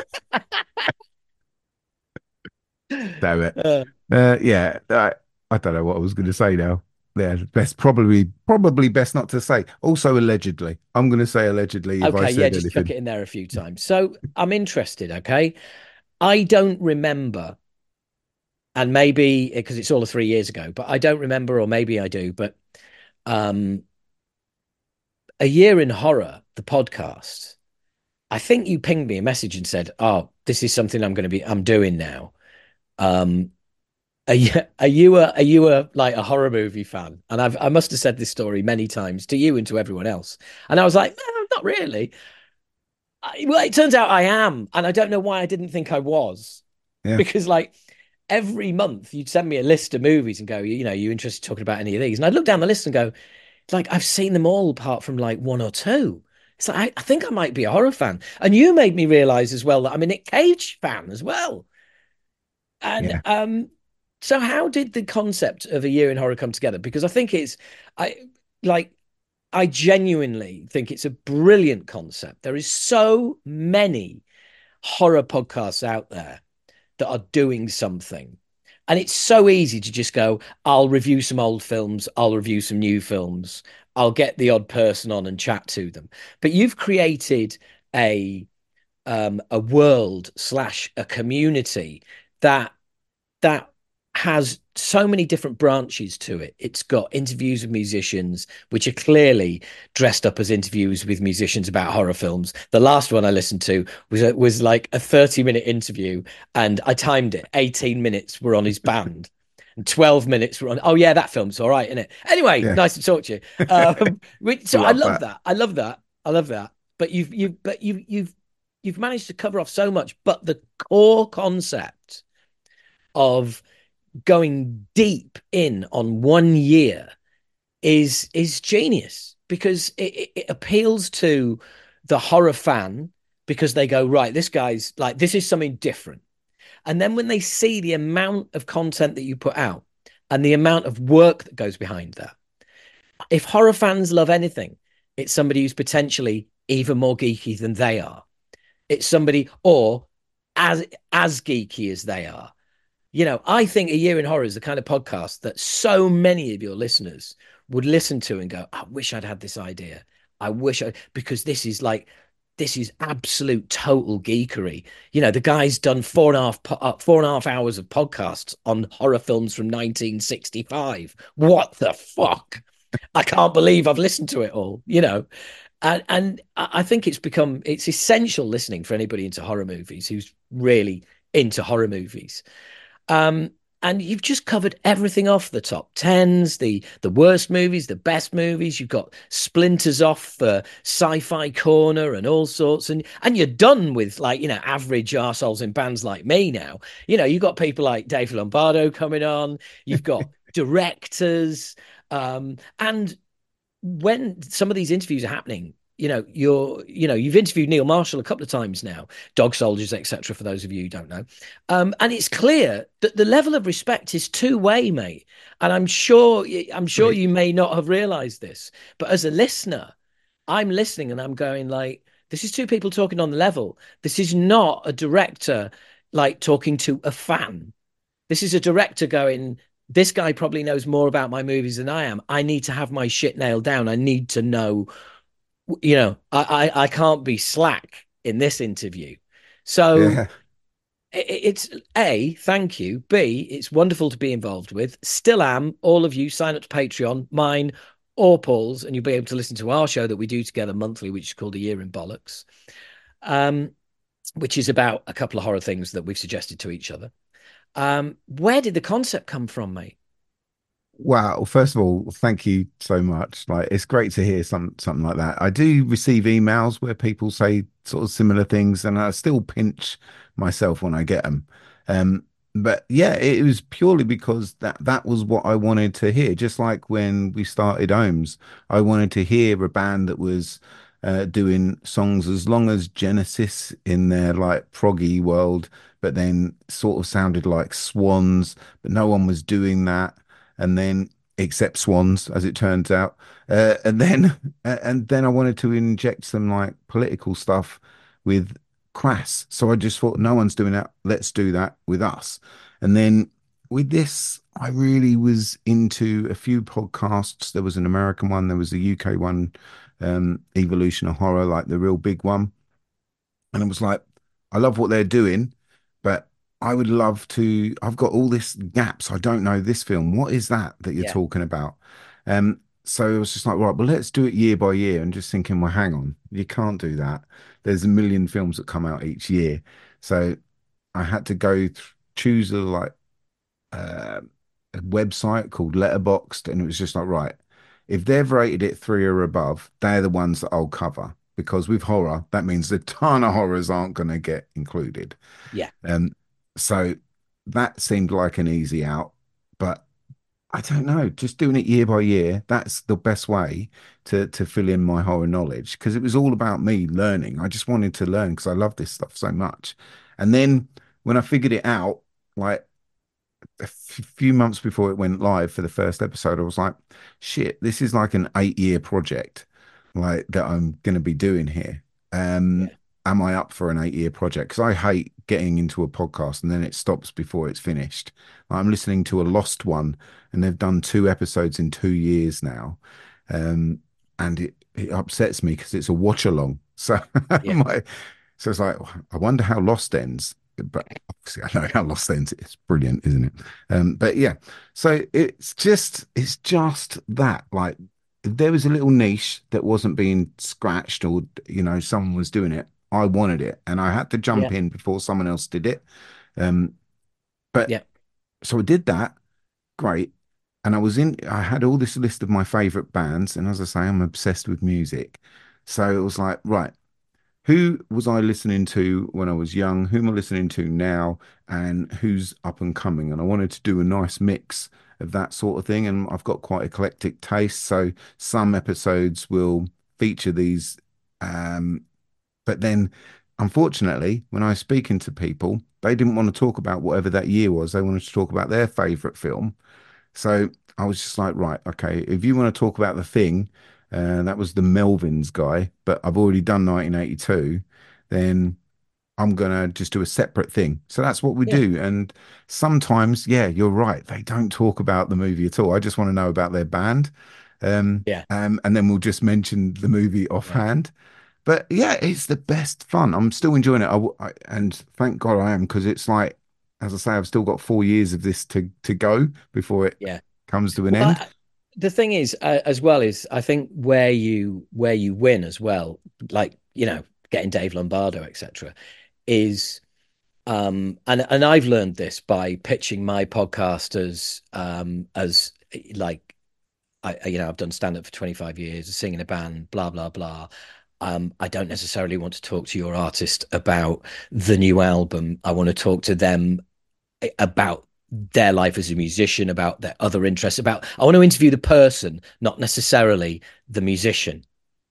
Damn it. uh, Uh, yeah, I, I don't know what I was going to say now. Yeah, best probably probably best not to say. Also, allegedly, I'm going to say allegedly if I okay, yeah, said just chuck anything. it in there a few times. So I'm interested. Okay. I don't remember, and maybe because it's all three years ago, but I don't remember, or maybe I do. But um, a year in horror, the podcast. I think you pinged me a message and said, "Oh, this is something I'm going to be, I'm doing now." Um, are you, are you a, are you a like a horror movie fan? And I've, I must have said this story many times to you and to everyone else. And I was like, no, not really. I, well, it turns out I am, and I don't know why I didn't think I was Yeah, because like every month you'd send me a list of movies and go, you know, you interested in talking about any of these? And I'd look down the list and go, like, I've seen them all apart from like one or two. It's like, I, I think I might be a horror fan. And you made me realize as well that I'm a Nick Cage fan as well. And yeah, um, so how did the concept of a year in horror come together? Because I think it's, I like, I genuinely think it's a brilliant concept. There is so many horror podcasts out there that are doing something. And it's so easy to just go, I'll review some old films, I'll review some new films, I'll get the odd person on and chat to them. But you've created a um, a world slash a community that that has so many different branches to it. It's got interviews with musicians, which are clearly dressed up as interviews with musicians about horror films. The last one I listened to was a, was like a thirty minute interview, and I timed it. eighteen minutes were on his band, and twelve minutes were on. Oh yeah, that film's all right, isn't it? Anyway, yeah. nice to talk to you. Um, which, so I Love love that. that. I love that. I love that. But you've you've but you you've you've managed to cover off so much. But the core concept of going deep in on one year is is genius because it, it appeals to the horror fan because they go, right, this guy's like, this is something different. And then when they see the amount of content that you put out and the amount of work that goes behind that, if horror fans love anything, it's somebody who's potentially even more geeky than they are. It's somebody or as as geeky as they are. You know, I think A Year in Horror is the kind of podcast that so many of your listeners would listen to and go, I wish I'd had this idea. I wish I, because this is like, this is absolute total geekery. You know, the guy's done four and a half, uh, four and a half hours of podcasts on horror films from nineteen sixty-five. What the fuck? I can't believe I've listened to it all, you know. And, and I think it's become, it's essential listening for anybody into horror movies who's really into horror movies. Um, and you've just covered everything off the top tens, the the worst movies, the best movies. You've got splinters off for Sci-Fi Corner and all sorts, and and you're done with like you know average arseholes in bands like me now. You know you've got people like Dave Lombardo coming on. You've got directors, um, and when some of these interviews are happening. you know, you're, you know, you've interviewed Neil Marshall a couple of times now, Dog Soldiers, et cetera, for those of you who don't know. Um, and it's clear that the level of respect is two-way, mate. And I'm sure, I'm sure Great. you may not have realized this, but as a listener, I'm listening and I'm going like, this is two people talking on the level. This is not a director like talking to a fan. This is a director going, this guy probably knows more about my movies than I am. I need to have my shit nailed down. I need to know, you know, I, I, I can't be slack in this interview. So Yeah. it, it's A, thank you. B, it's wonderful to be involved with. Still am. All of you sign up to Patreon, mine or Paul's, and you'll be able to listen to our show that we do together monthly, which is called A Year in Bollocks, um, which is about a couple of horror things that we've suggested to each other. Um, where did the concept come from, mate? Wow. First of all, thank you so much. Like, it's great to hear some something like that. I do receive emails where people say sort of similar things, and I still pinch myself when I get them. Um, but yeah, it was purely because that that was what I wanted to hear. Just like when we started Ohms, I wanted to hear a band that was uh, doing songs as long as Genesis in their like proggy world, but then sort of sounded like Swans, but no one was doing that, and then except Swans, as it turns out. Uh, and then and then I wanted to inject some like political stuff with Crass. So I just thought, no one's doing that. Let's do that with us. And then with this, I really was into a few podcasts. There was an American one, there was a U K one, um, Evolution of Horror, like the real big one. And it was like, I love what they're doing, but I would love to. I've got all this gaps. I don't know this film. What is that that you're Yeah, talking about? Um, so it was just like, right, well, let's do it year by year. And just thinking, well, hang on, you can't do that. There's a million films that come out each year. So I had to go th choose a like uh, a website called Letterboxd, and it was just like, right, if they've rated it three or above, they're the ones that I'll cover. Because with horror, that means a ton of horrors aren't going to get included. yeah, Um, so that seemed like an easy out, but I don't know, just doing it year by year, that's the best way to to fill in my horror knowledge because it was all about me learning. I just wanted to learn because I love this stuff so much. And then when I figured it out, like a f- few months before it went live for the first episode, I was like, shit, this is like an eight year project, like that I'm going to be doing here. Um, yeah, am I up for an eight year project? Because I hate getting into a podcast and then it stops before it's finished. I'm listening to a Lost one, and they've done two episodes in two years now. Um, and it, it upsets me because it's a watch along. So yeah, my so it's like, I wonder how Lost ends. But obviously, I know how Lost ends. It's brilliant, isn't it? Um, but yeah, so it's just it's just that. Like, if there was a little niche that wasn't being scratched, or you know, someone was doing it, I wanted it, and I had to yeah, jump in before someone else did it. Um, but yeah, so I did that. Great. And I was in, I had all this list of my favorite bands. And as I say, I'm obsessed with music. So it was like, right, who was I listening to when I was young? Who am I listening to now? And who's up and coming? And I wanted to do a nice mix of that sort of thing. And I've got quite eclectic taste. So some episodes will feature these. Um, but then, unfortunately, when I was speaking to people, they didn't want to talk about whatever that year was. They wanted to talk about their favorite film. So I was just like, right, okay, if you want to talk about the thing, uh, that was the Melvins guy, but I've already done nineteen eighty-two, then I'm gonna just do a separate thing. So that's what we yeah, do. And sometimes, yeah, you're right. They don't talk about the movie at all. I just want to know about their band. Um, yeah, um, and then we'll just mention the movie yeah, offhand. But yeah, it's the best fun. I'm still enjoying it. I, w- I- and thank God I am because it's like, as I say, I've still got four years of this to to go before it yeah. comes to an Well, end. I, the thing is, uh, as well, is I think where you where you win as well, like you know, getting Dave Lombardo, et cetera, is um, and and I've learned this by pitching my podcast as um as like I you know I've done stand up for twenty-five years, singing in a band, blah blah blah. Um, I don't necessarily want to talk to your artist about the new album. I want to talk to them about their life as a musician, about their other interests, about I want to interview the person, not necessarily the musician.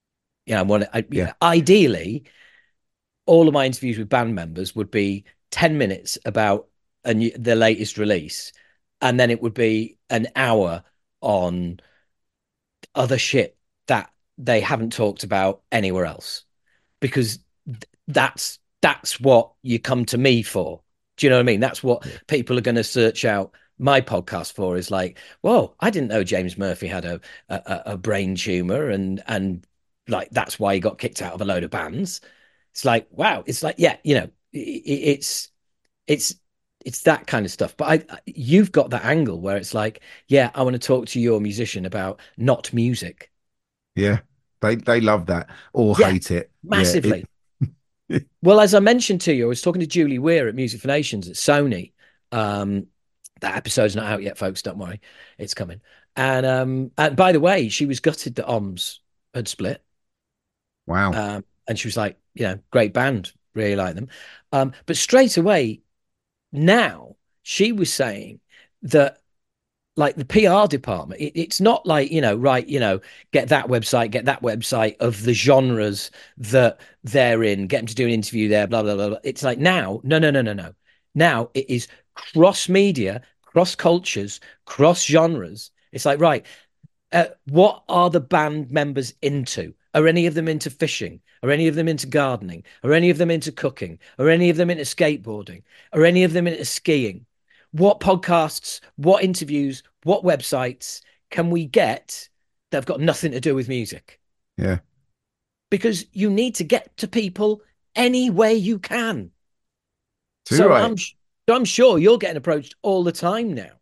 You know, I want I, Yeah. ideally, all of my interviews with band members would be ten minutes about a new, the latest release, and then it would be an hour on other shit that they haven't talked about anywhere else, because th- that's that's what you come to me for. Do you know what I mean? That's what Yeah. people are going to search out my podcast for, is like, whoa, I didn't know James Murphy had a a, a brain tumor, and and like that's why he got kicked out of a load of bands. It's like, wow, it's like, yeah, you know, it, it's it's it's that kind of stuff. But I, you've got that angle where it's like, yeah, I want to talk to your musician about not music. Yeah. They they love that or Yeah, hate it. Yeah. It. massively. Well, as I mentioned to you, I was talking to Julie Weir at Music for Nations at Sony. Um, that episode's not out yet, folks. Don't worry, it's coming. And um, and by the way, she was gutted that O M S had split. Wow. Um, and she was like, you know, great band, really like them. Um, but straight away now, she was saying that, like, the P R department, it, it's not like, you know, right, you know, get that website, get that website of the genres that they're in, get them to do an interview there, blah, blah, blah, blah. It's like, now, no, no, no, no, no. Now it is cross media, cross cultures, cross genres. It's like, right, uh, what are the band members into? Are any of them into fishing? Are any of them into gardening? Are any of them into cooking? Are any of them into skateboarding? Are any of them into skiing? What podcasts, what interviews, what websites can we get that have got nothing to do with music? Yeah. Because you need to get to people any way you can. Too So right. I'm, so I'm sure you're getting approached all the time now.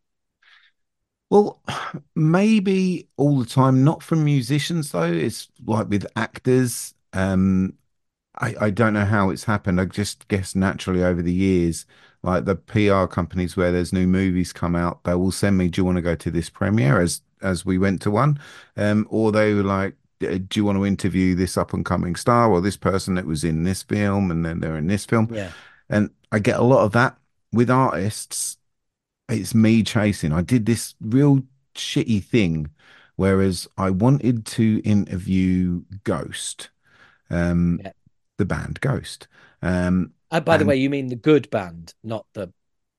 Well, maybe all the time, not from musicians though. It's like with actors. Um, I, I don't know how it's happened. I just guess naturally over the years, like the P R companies where there's new movies come out, they will send me, "Do you want to go to this premiere?" As as we went to one, um, or they were like, "Uh, do you want to interview this up and coming star or this person that was in this film and then they're in this film?" Yeah. And I get a lot of that with artists. It's me chasing. I did this real shitty thing, whereas I wanted to interview Ghost, um, Yeah. the band Ghost. Um, Uh, by the and way, you mean the good band, not the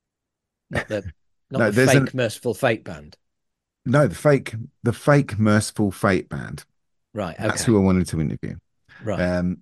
not the not no, the there's an fake Merciful Fate band. no, the fake, the fake Merciful Fate band. Right. That's who Okay. I wanted to interview. Right. Um,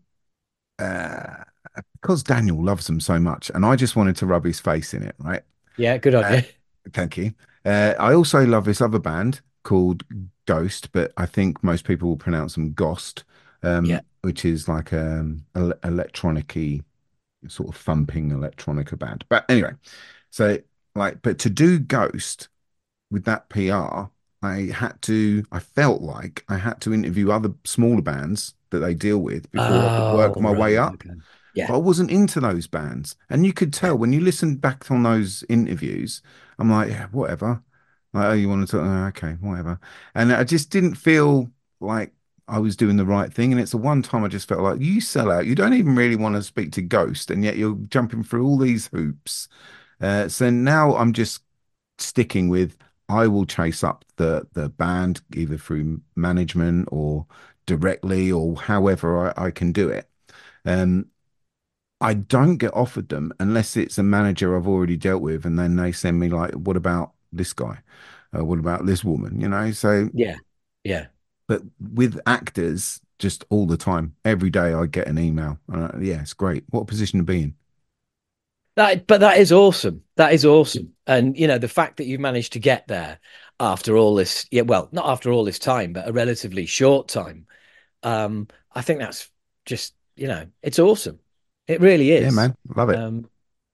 uh, because Daniel loves them so much, and I just wanted to rub his face in it, right? Yeah. Good on Uh, you. Thank you. Uh, I also love this other band called Ghost, but I think most people will pronounce them Ghost, Yeah. um, which is like um el electronic-y, sort of thumping electronica band. But anyway, so like, but to do Ghost with that P R, I had to, I felt like I had to interview other smaller bands that they deal with before I could work Oh, my way right. up. Okay. Yeah. But I wasn't into those bands. And you could tell when you listen back on those interviews, I'm like, yeah, whatever. Like, oh, you want to talk? Oh, okay, whatever. And I just didn't feel like I was doing the right thing. And it's the one time I just felt like, you sell out. You don't even really want to speak to Ghost, and yet you're jumping through all these hoops. Uh, so now I'm just sticking with, I will chase up the the band either through management or directly or however I, I can do it. Um, I don't get offered them unless it's a manager I've already dealt with, and then they send me like, "What about this guy? Uh, what about this woman?" You know. So, Yeah. Yeah. but with actors, just all the time, every day I get an email. Uh, yeah, it's great. What position to be in? That, but that is awesome. That is awesome. And you know, the fact that you've managed to get there after all this, yeah, well, not after all this time, but a relatively short time. Um, I think that's just, you know, it's awesome. It really Yeah, is. man, love it. Um,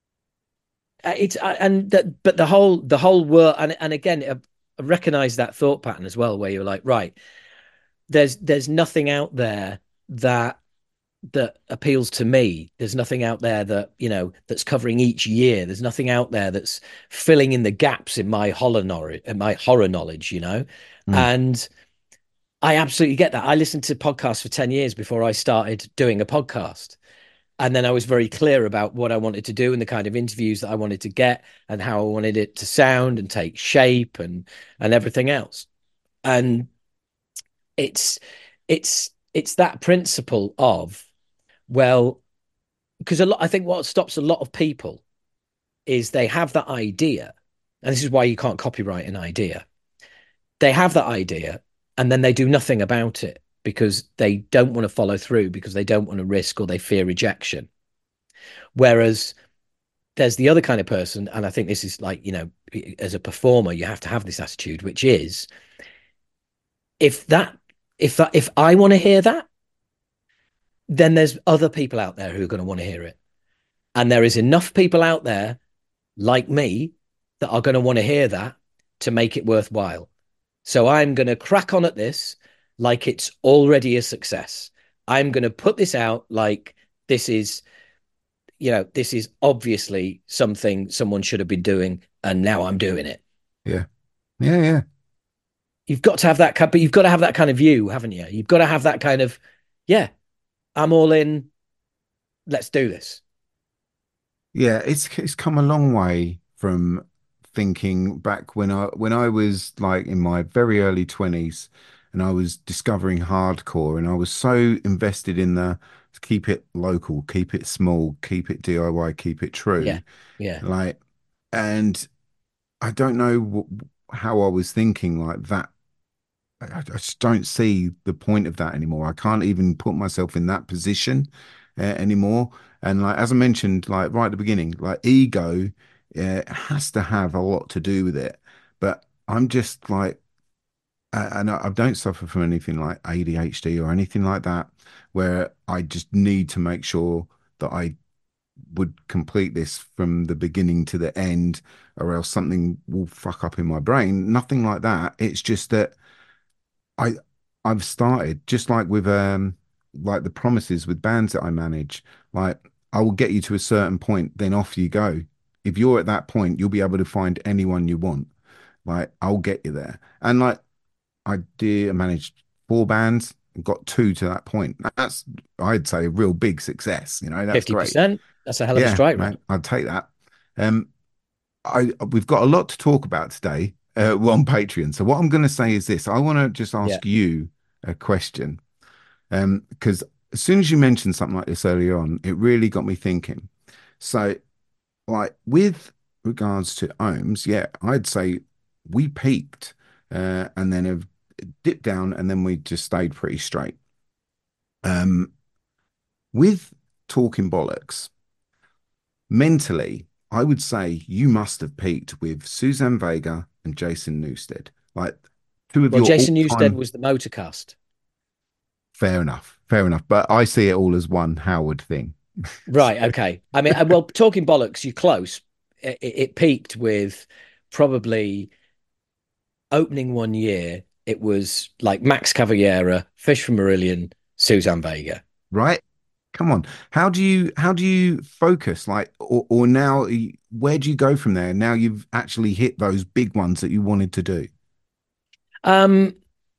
uh, it's uh, and that, but the whole the whole world, and and again, I, I recognize that thought pattern as well, where you're like, right, there's there's nothing out there that that appeals to me. There's nothing out there that, you know, that's covering each year. There's nothing out there that's filling in the gaps in my horror knowledge, in my horror knowledge, you know. Mm. And I absolutely get that. I listened to podcasts for ten years before I started doing a podcast. And then I was very clear about what I wanted to do and the kind of interviews that I wanted to get and how I wanted it to sound and take shape and and everything else. And it's it's it's that principle of, well, because a lot, I think what stops a lot of people is they have that idea, and this is why you can't copyright an idea. They have that idea and then they do nothing about it because they don't want to follow through, because they don't want to risk, or they fear rejection. Whereas there's the other kind of person, and I think this is like, you know, as a performer, you have to have this attitude, which is, if that, if that, if I want to hear that, then there's other people out there who are going to want to hear it. And there is enough people out there like me that are going to want to hear that to make it worthwhile. So I'm going to crack on at this like it's already a success. I'm going to put this out like this is, you know, this is obviously something someone should have been doing, and now I'm doing it. Yeah. Yeah. Yeah. You've got to have that, but you've got to have that kind of view, haven't you? You've got to have that kind of, yeah, I'm all in. Let's do this. Yeah, it's it's come a long way from thinking back when I when I was like in my very early twenties and I was discovering hardcore, and I was so invested in the keep it local, keep it small, keep it D I Y, keep it Yeah. true. Yeah. Like, and I don't know wh how I was thinking like that. I, I just don't see the point of that anymore. I can't even put myself in that position uh, anymore. And like as I mentioned, like right at the beginning, like ego uh, has to have a lot to do with it. But I'm just like, uh, and I, I don't suffer from anything like A D H D or anything like that, where I just need to make sure that I would complete this from the beginning to the end, or else something will fuck up in my brain. Nothing like that. It's just that I I've started just like with um like the promises with bands that I manage. Like I will get you to a certain point, then off you go. If you're at that point, you'll be able to find anyone you want. Like I'll get you there. And like I did I managed four bands and got two to that point. That's I'd say a real big success. You know, that's great. fifty percent. That's a hell of a Yeah, strike man, rate. I'd take that. Um I we've got a lot to talk about today. Uh, we're on Patreon. So what I'm going to say is this: I want to just Yeah. ask you a question, um, because as soon as you mentioned something like this earlier on, it really got me thinking. So, like with regards to ohms, yeah, I'd say we peaked, uh, and then have dipped down, and then we just stayed pretty straight. Um, with talking bollocks. Mentally, I would say you must have peaked with Suzanne Vega and Jason Newsted. Like two of Well, your Jason Newsted all-time. was the Motorcast. Fair enough. Fair enough. But I see it all as one Howard thing. So, Right. Okay. I mean, uh, well, talking bollocks, you're close. It, it peaked with probably opening one year. It was like Max Cavalera, Fish from Marillion, Suzanne Vega. right? Come on. How do you how do you focus? Like or, or now where do you go from there? Now you've actually hit those big ones that you wanted to do. Um,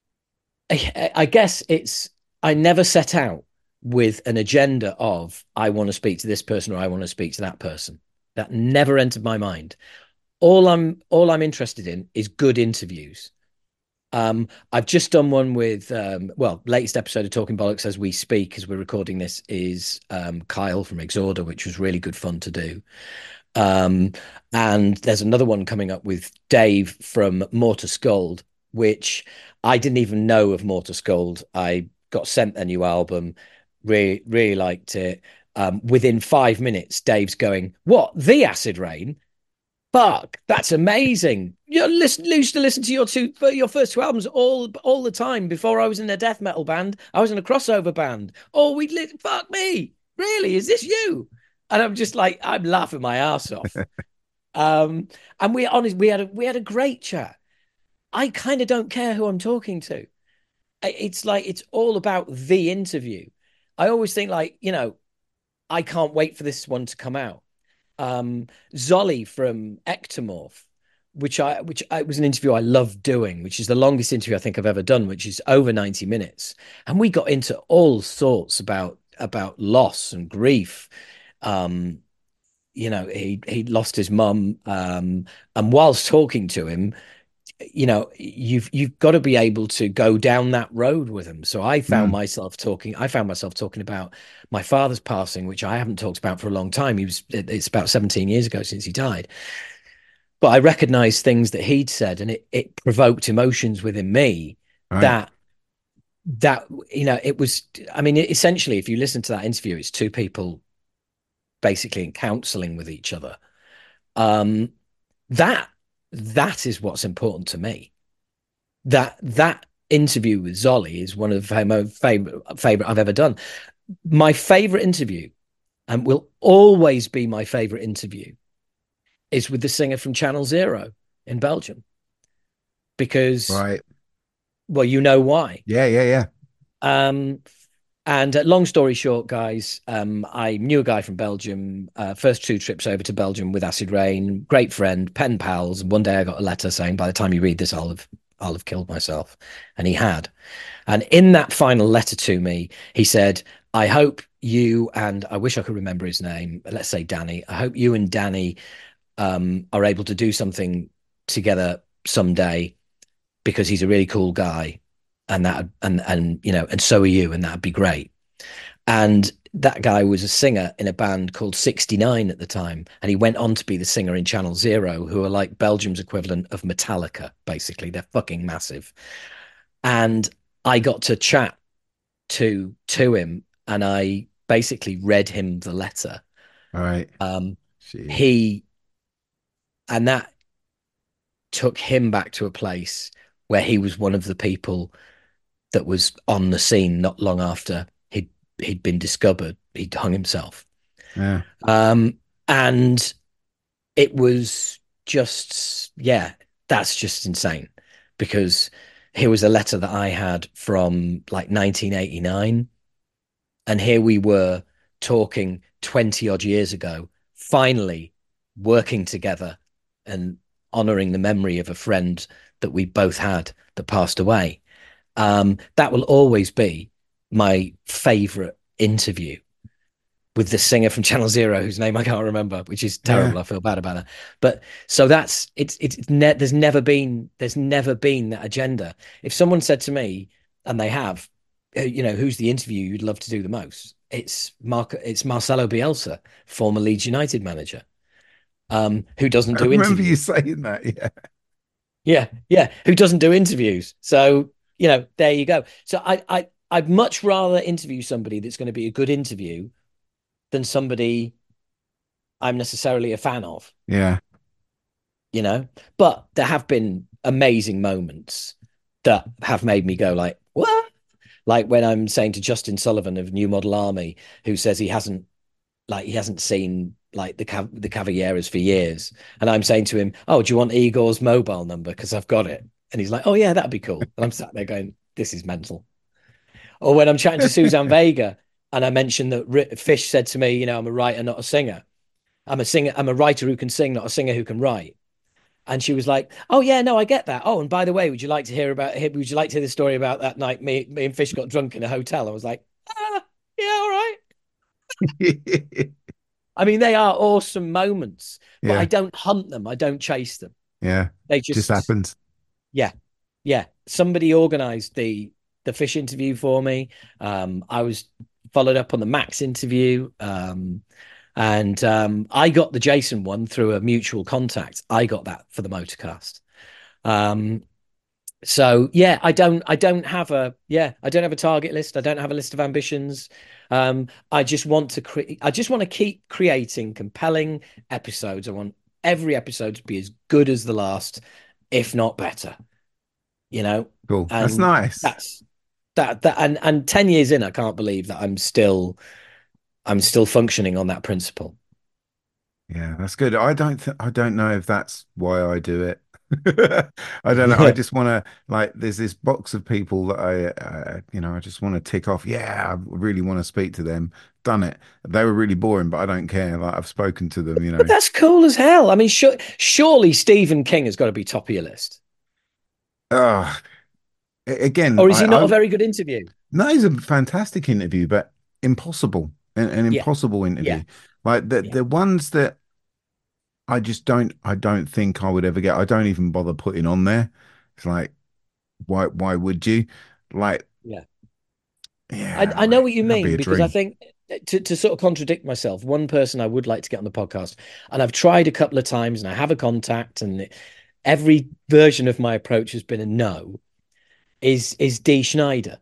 I, I guess it's, I never set out with an agenda of I want to speak to this person or I want to speak to that person. That never entered my mind. All I'm all I'm interested in is good interviews. Um, I've just done one with um, well, latest episode of Talking Bollocks as we speak, as we're recording this, is um, Kyle from Exorder, which was really good fun to do. Um, and there's another one coming up with Dave from Mortar Scold, which I didn't even know of Mortar Scold. I got sent their new album, really, really liked it. Um, within five minutes, Dave's going, "What? The Acid Rain? Fuck, that's amazing! You listen, used to listen to your two, your first two albums all, all the time. Before I was in a death metal band, I was in a crossover band. Oh, we lit. Fuck me, really? Is this you?" And I'm just like, I'm laughing my ass off. Um, and we honest, we had a we had a great chat. I kind of don't care who I'm talking to. It's like it's all about the interview. I always think like, you know, I can't wait for this one to come out. Um, Zolly from Ectomorph, which I which I, was an interview I love doing, which is the longest interview I think I've ever done, which is over ninety minutes. And we got into all sorts about about loss and grief. Um, you know, he he lost his mum, um, and whilst talking to him, you know, you've you've got to be able to go down that road with them. So I found Mm, myself talking. I found myself talking about my father's passing, which I haven't talked about for a long time. He was it's about seventeen years ago since he died. But I recognized things that he'd said, and it it provoked emotions within me right. that that you know it was. I mean, essentially, if you listen to that interview, it's two people basically in counseling with each other. Um, that that is what's important to me. That that interview with Zolly is one of my favorite favorite I've ever done. My favorite interview, and will always be my favorite interview, is with the singer from Channel Zero in Belgium. Because, Right. well, you know why. Yeah, yeah, yeah. Um, and uh, long story short, guys, um, I knew a guy from Belgium. Uh, first two trips over to Belgium with Acid Rain, great friend, pen pals. And one day I got a letter saying, "By the time you read this, I'll have I'll have killed myself," and he had. And in that final letter to me, he said, "I hope you and I wish I could remember his name. Let's say Danny. I hope you and Danny um, are able to do something together someday because he's a really cool guy, and that and and you know, and so are you, and that'd be great." And that guy was a singer in a band called sixty-nine at the time, and he went on to be the singer in Channel Zero, who are like Belgium's equivalent of Metallica. Basically, they're fucking massive. And I got to chat to to him, and I basically read him the letter. All right. Um, Shit. he and that took him back to a place where he was one of the people that was on the scene not long after he'd he'd been discovered. He'd hung himself. Yeah. Um, and it was just, yeah, that's just insane because here was a letter that I had from like nineteen eighty-nine. And here we were talking twenty odd years ago, finally working together and honoring the memory of a friend that we both had that passed away. Um, that will always be my favorite interview with the singer from Channel Zero, whose name I can't remember, which is Yeah. terrible. I feel bad about her. But so that's it's it's, it's ne- there's never been there's never been that agenda. If someone said to me, and they have, uh, you know, who's the interview you'd love to do the most? It's Mark. It's Marcelo Bielsa, former Leeds United manager, um, who doesn't I do remember you interviews. saying that. Yeah. Yeah, yeah, who doesn't do interviews. So you know, there you go. So I I I'd much rather interview somebody that's going to be a good interview than somebody I'm necessarily a fan of, Yeah. you know. But there have been amazing moments that have made me go like, what? Like when I'm saying to Justin Sullivan of New Model Army, who says he hasn't like he hasn't seen like the Cav- the Cavalieras for years, and I'm saying to him, "Oh, do you want Igor's mobile number? Because I've got it." And he's like, "Oh yeah, that'd be cool." And I'm sat there going, "This is mental." Or when I'm chatting to Suzanne Vega, and I mentioned that R- Fish said to me, "You know, I'm a writer, not a singer. I'm a singer. I'm a writer who can sing, not a singer who can write." And she was like, "Oh yeah, no, I get that. Oh, and by the way, would you like to hear about? Would you like to hear the story about that night me, me and Fish got drunk in a hotel?" I was like, "Ah, yeah, all right." I mean, they are awesome moments, but I Yeah. don't hunt them. I don't chase them. Yeah. They Just just, happens. yeah, yeah. Somebody organised the the Fish interview for me. Um, I was followed up on the Max interview. Um, and um, I got the Jason one through a mutual contact. I got that for the Motorcast. Um, so yeah, I don't, I don't have a, yeah, I don't have a target list. I don't have a list of ambitions. Um, I just want to create, I just want to keep creating compelling episodes. I want every episode to be as good as the last, if not better, you know, Cool. That's and nice. that's that, that, and, and ten years in, I can't believe that I'm still, I'm still functioning on that principle. Yeah, that's good. I don't th I don't know if that's why I do it. I don't know. I just want to like there's this box of people that I uh, you know, I just want to tick off. Yeah, I really want to speak to them. Done it. They were really boring, but I don't care. Like I've spoken to them, you But know. that's cool as hell. I mean, sure, surely Stephen King has got to be top of your list. Oh, again, Or is I he I not a very good interview? no, it's a fantastic interview, but impossible. An, an Yeah, impossible yeah, interview. Like the yeah. the ones that I just don't I don't think I would ever get. I don't even bother putting on there. It's like, why why would you? Like, Yeah. I, yeah, I know like, what you that'd be mean a because I dream. think to, to sort of contradict myself, one person I would like to get on the podcast, and I've tried a couple of times and I have a contact, and it, every version of my approach has been a no, is is D Schneider.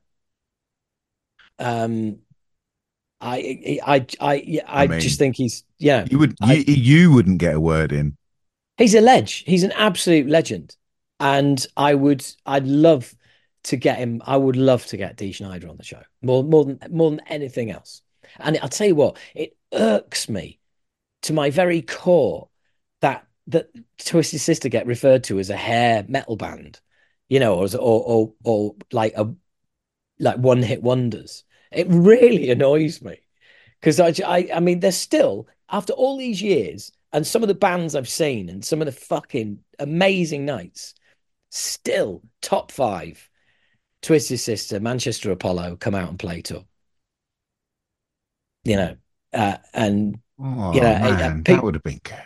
Um, I, I, I, yeah, I I just mean, think he's, yeah, you would I, you you wouldn't get a word in. he's a ledge. He's an absolute legend. And I would, I'd love to get him. I would love to get D Schneider on the show more, more than, more than anything else. And I'll tell you what, it irks me to my very core that, that Twisted Sister get referred to as a hair metal band, you know, or, or, or, or like a, like one hit wonders. It really annoys me. Because I, I, I mean, they're still after all these years, and some of the bands I've seen, and some of the fucking amazing nights, still top five. Twisted Sister, Manchester Apollo come out and play tour. You know, uh, and you Oh know, it, uh, man, that pe- would have been good.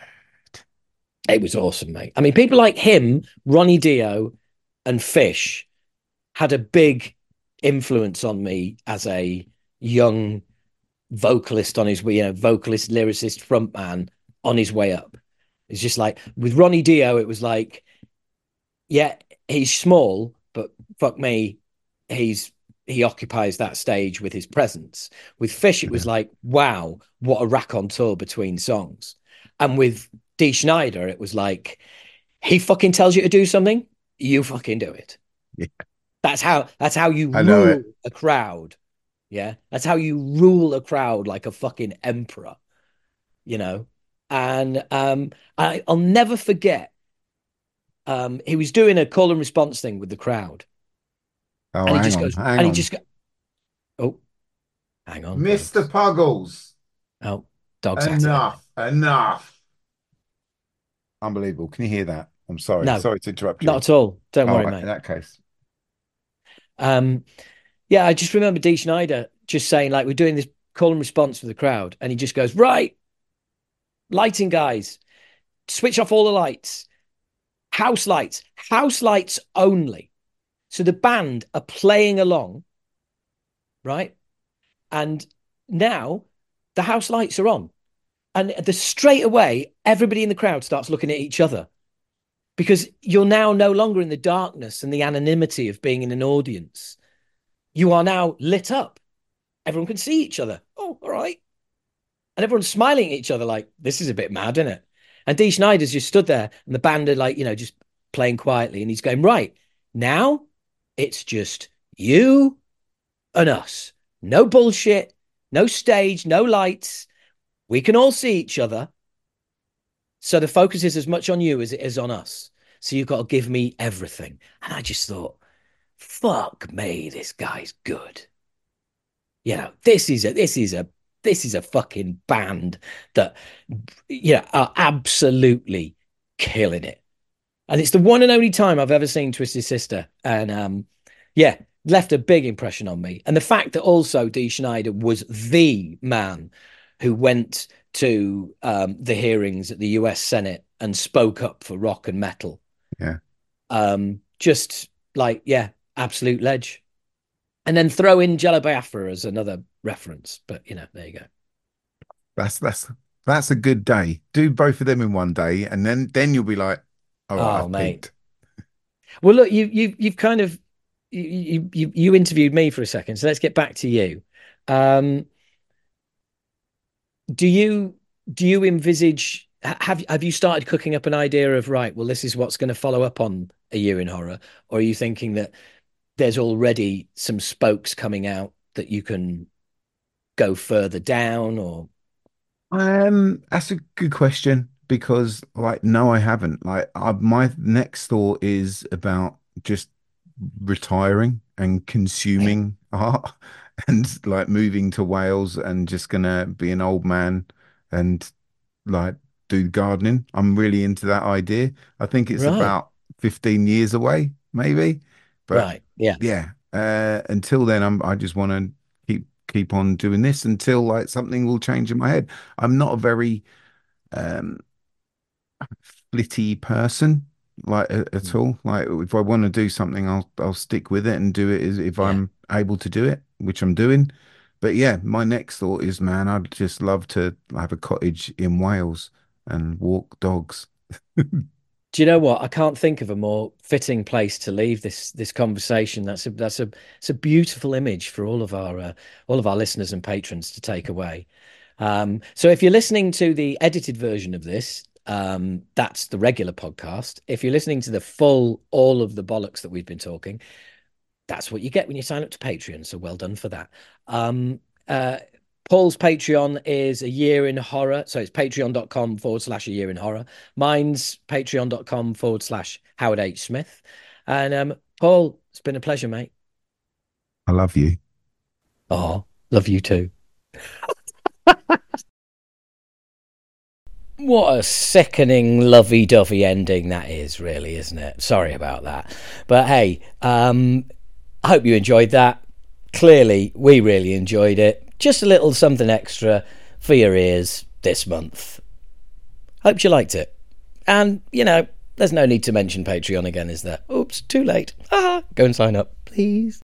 it was awesome, mate. I mean, people like him, Ronnie Dio, and Fish had a big influence on me as a young vocalist on his way, you know, vocalist, lyricist, frontman on his way up. It's just like with Ronnie Dio, it was like, yeah, he's small, but fuck me, he's he occupies that stage with his presence. With Fish, it was Yeah. like, wow, what a raconteur between songs. And with D Schneider, it was like, he fucking tells you to do something, you fucking do it. Yeah, That's how that's how you I know rule it. a crowd. Yeah. That's how you rule a crowd like a fucking emperor, you know. And um I, I'll never forget um he was doing a call and response thing with the crowd. Oh, And he hang just on, goes, hang and he on. just go, oh, hang on, mister folks. Puggles, Oh, dog's at it. enough, enough. Unbelievable. Can you hear that? I'm sorry. No, Sorry to interrupt not you. at all. Don't All worry, right, in mate. that case. Um, yeah, I just remember D Schneider just saying, like, we're doing this call and response for the crowd, and he just goes, right, lighting guys, switch off all the lights, house lights, house lights only. So the band are playing along, right? And now the house lights are on. And the straight away, everybody in the crowd starts looking at each other because you're now no longer in the darkness and the anonymity of being in an audience. You are now lit up. Everyone can see each other. Oh, all right. And everyone's smiling at each other like, this is a bit mad, isn't it? And D. Schneider's just stood there and the band are like, you know, just playing quietly. And he's going, right, now it's just you and us. No bullshit, no stage, no lights. We can all see each other. So the focus is as much on you as it is on us. So you've got to give me everything. And I just thought, fuck me, this guy's good. You know, this is a this is a this is a fucking band that you know are absolutely killing it. And it's the one and only time I've ever seen Twisted Sister. And um, yeah, left a big impression on me. And the fact that also Dee Schneider was the man who went to um, the hearings at the U S Senate and spoke up for rock and metal. Yeah. Um, just like, yeah, absolute ledge. And then throw in Jello Biafra as another reference. But, you know, there you go. That's that's that's a good day. Do both of them in one day, and then then you'll be like, all right, Oh, I've mate. peaked. Well, look, you you you've kind of you you you interviewed me for a second, so let's get back to you. Um, do you do you envisage have have you started cooking up an idea of right? Well, this is what's going to follow up on A Year in Horror, or are you thinking that there's already some spokes coming out that you can go further down, or Um, that's a good question because, like, no, I haven't. Like, I, my next thought is about just retiring and yeah, consuming art and like moving to Wales and just gonna be an old man and like do gardening. I'm really into that idea. I think it's right, about fifteen years away, maybe. But right, yeah, yeah, uh, until then, I'm I just want to keep keep on doing this until like something will change in my head. I'm not a very um flitty person like a- at all. Like if I want to do something, I'll I'll stick with it and do it as if Yeah. I'm able to do it, which I'm doing. But yeah, my next thought is, man, I'd just love to have a cottage in Wales and walk dogs. Do you know what? I can't think of a more fitting place to leave this this conversation. That's a that's a it's a beautiful image for all of our uh, all of our listeners and patrons to take away. Um, so if you're listening to the edited version of this, um, that's the regular podcast. If you're listening to the full, all of the bollocks that we've been talking, that's what you get when you sign up to Patreon. So well done for that. Um, uh, Paul's Patreon is a year in horror. So it's patreon.com forward slash a year in horror. Mine's patreon.com forward slash Howard H. Smith. And um, Paul, it's been a pleasure, mate. I love you. Oh, love you too. What a sickening lovey-dovey ending that is, really, isn't it? Sorry about that. But hey, um, I hope you enjoyed that. Clearly, we really enjoyed it. Just a little something extra for your ears this month. Hope you liked it. And, you know, there's no need to mention Patreon again, is there? Oops, too late. Ah, go and sign up, please.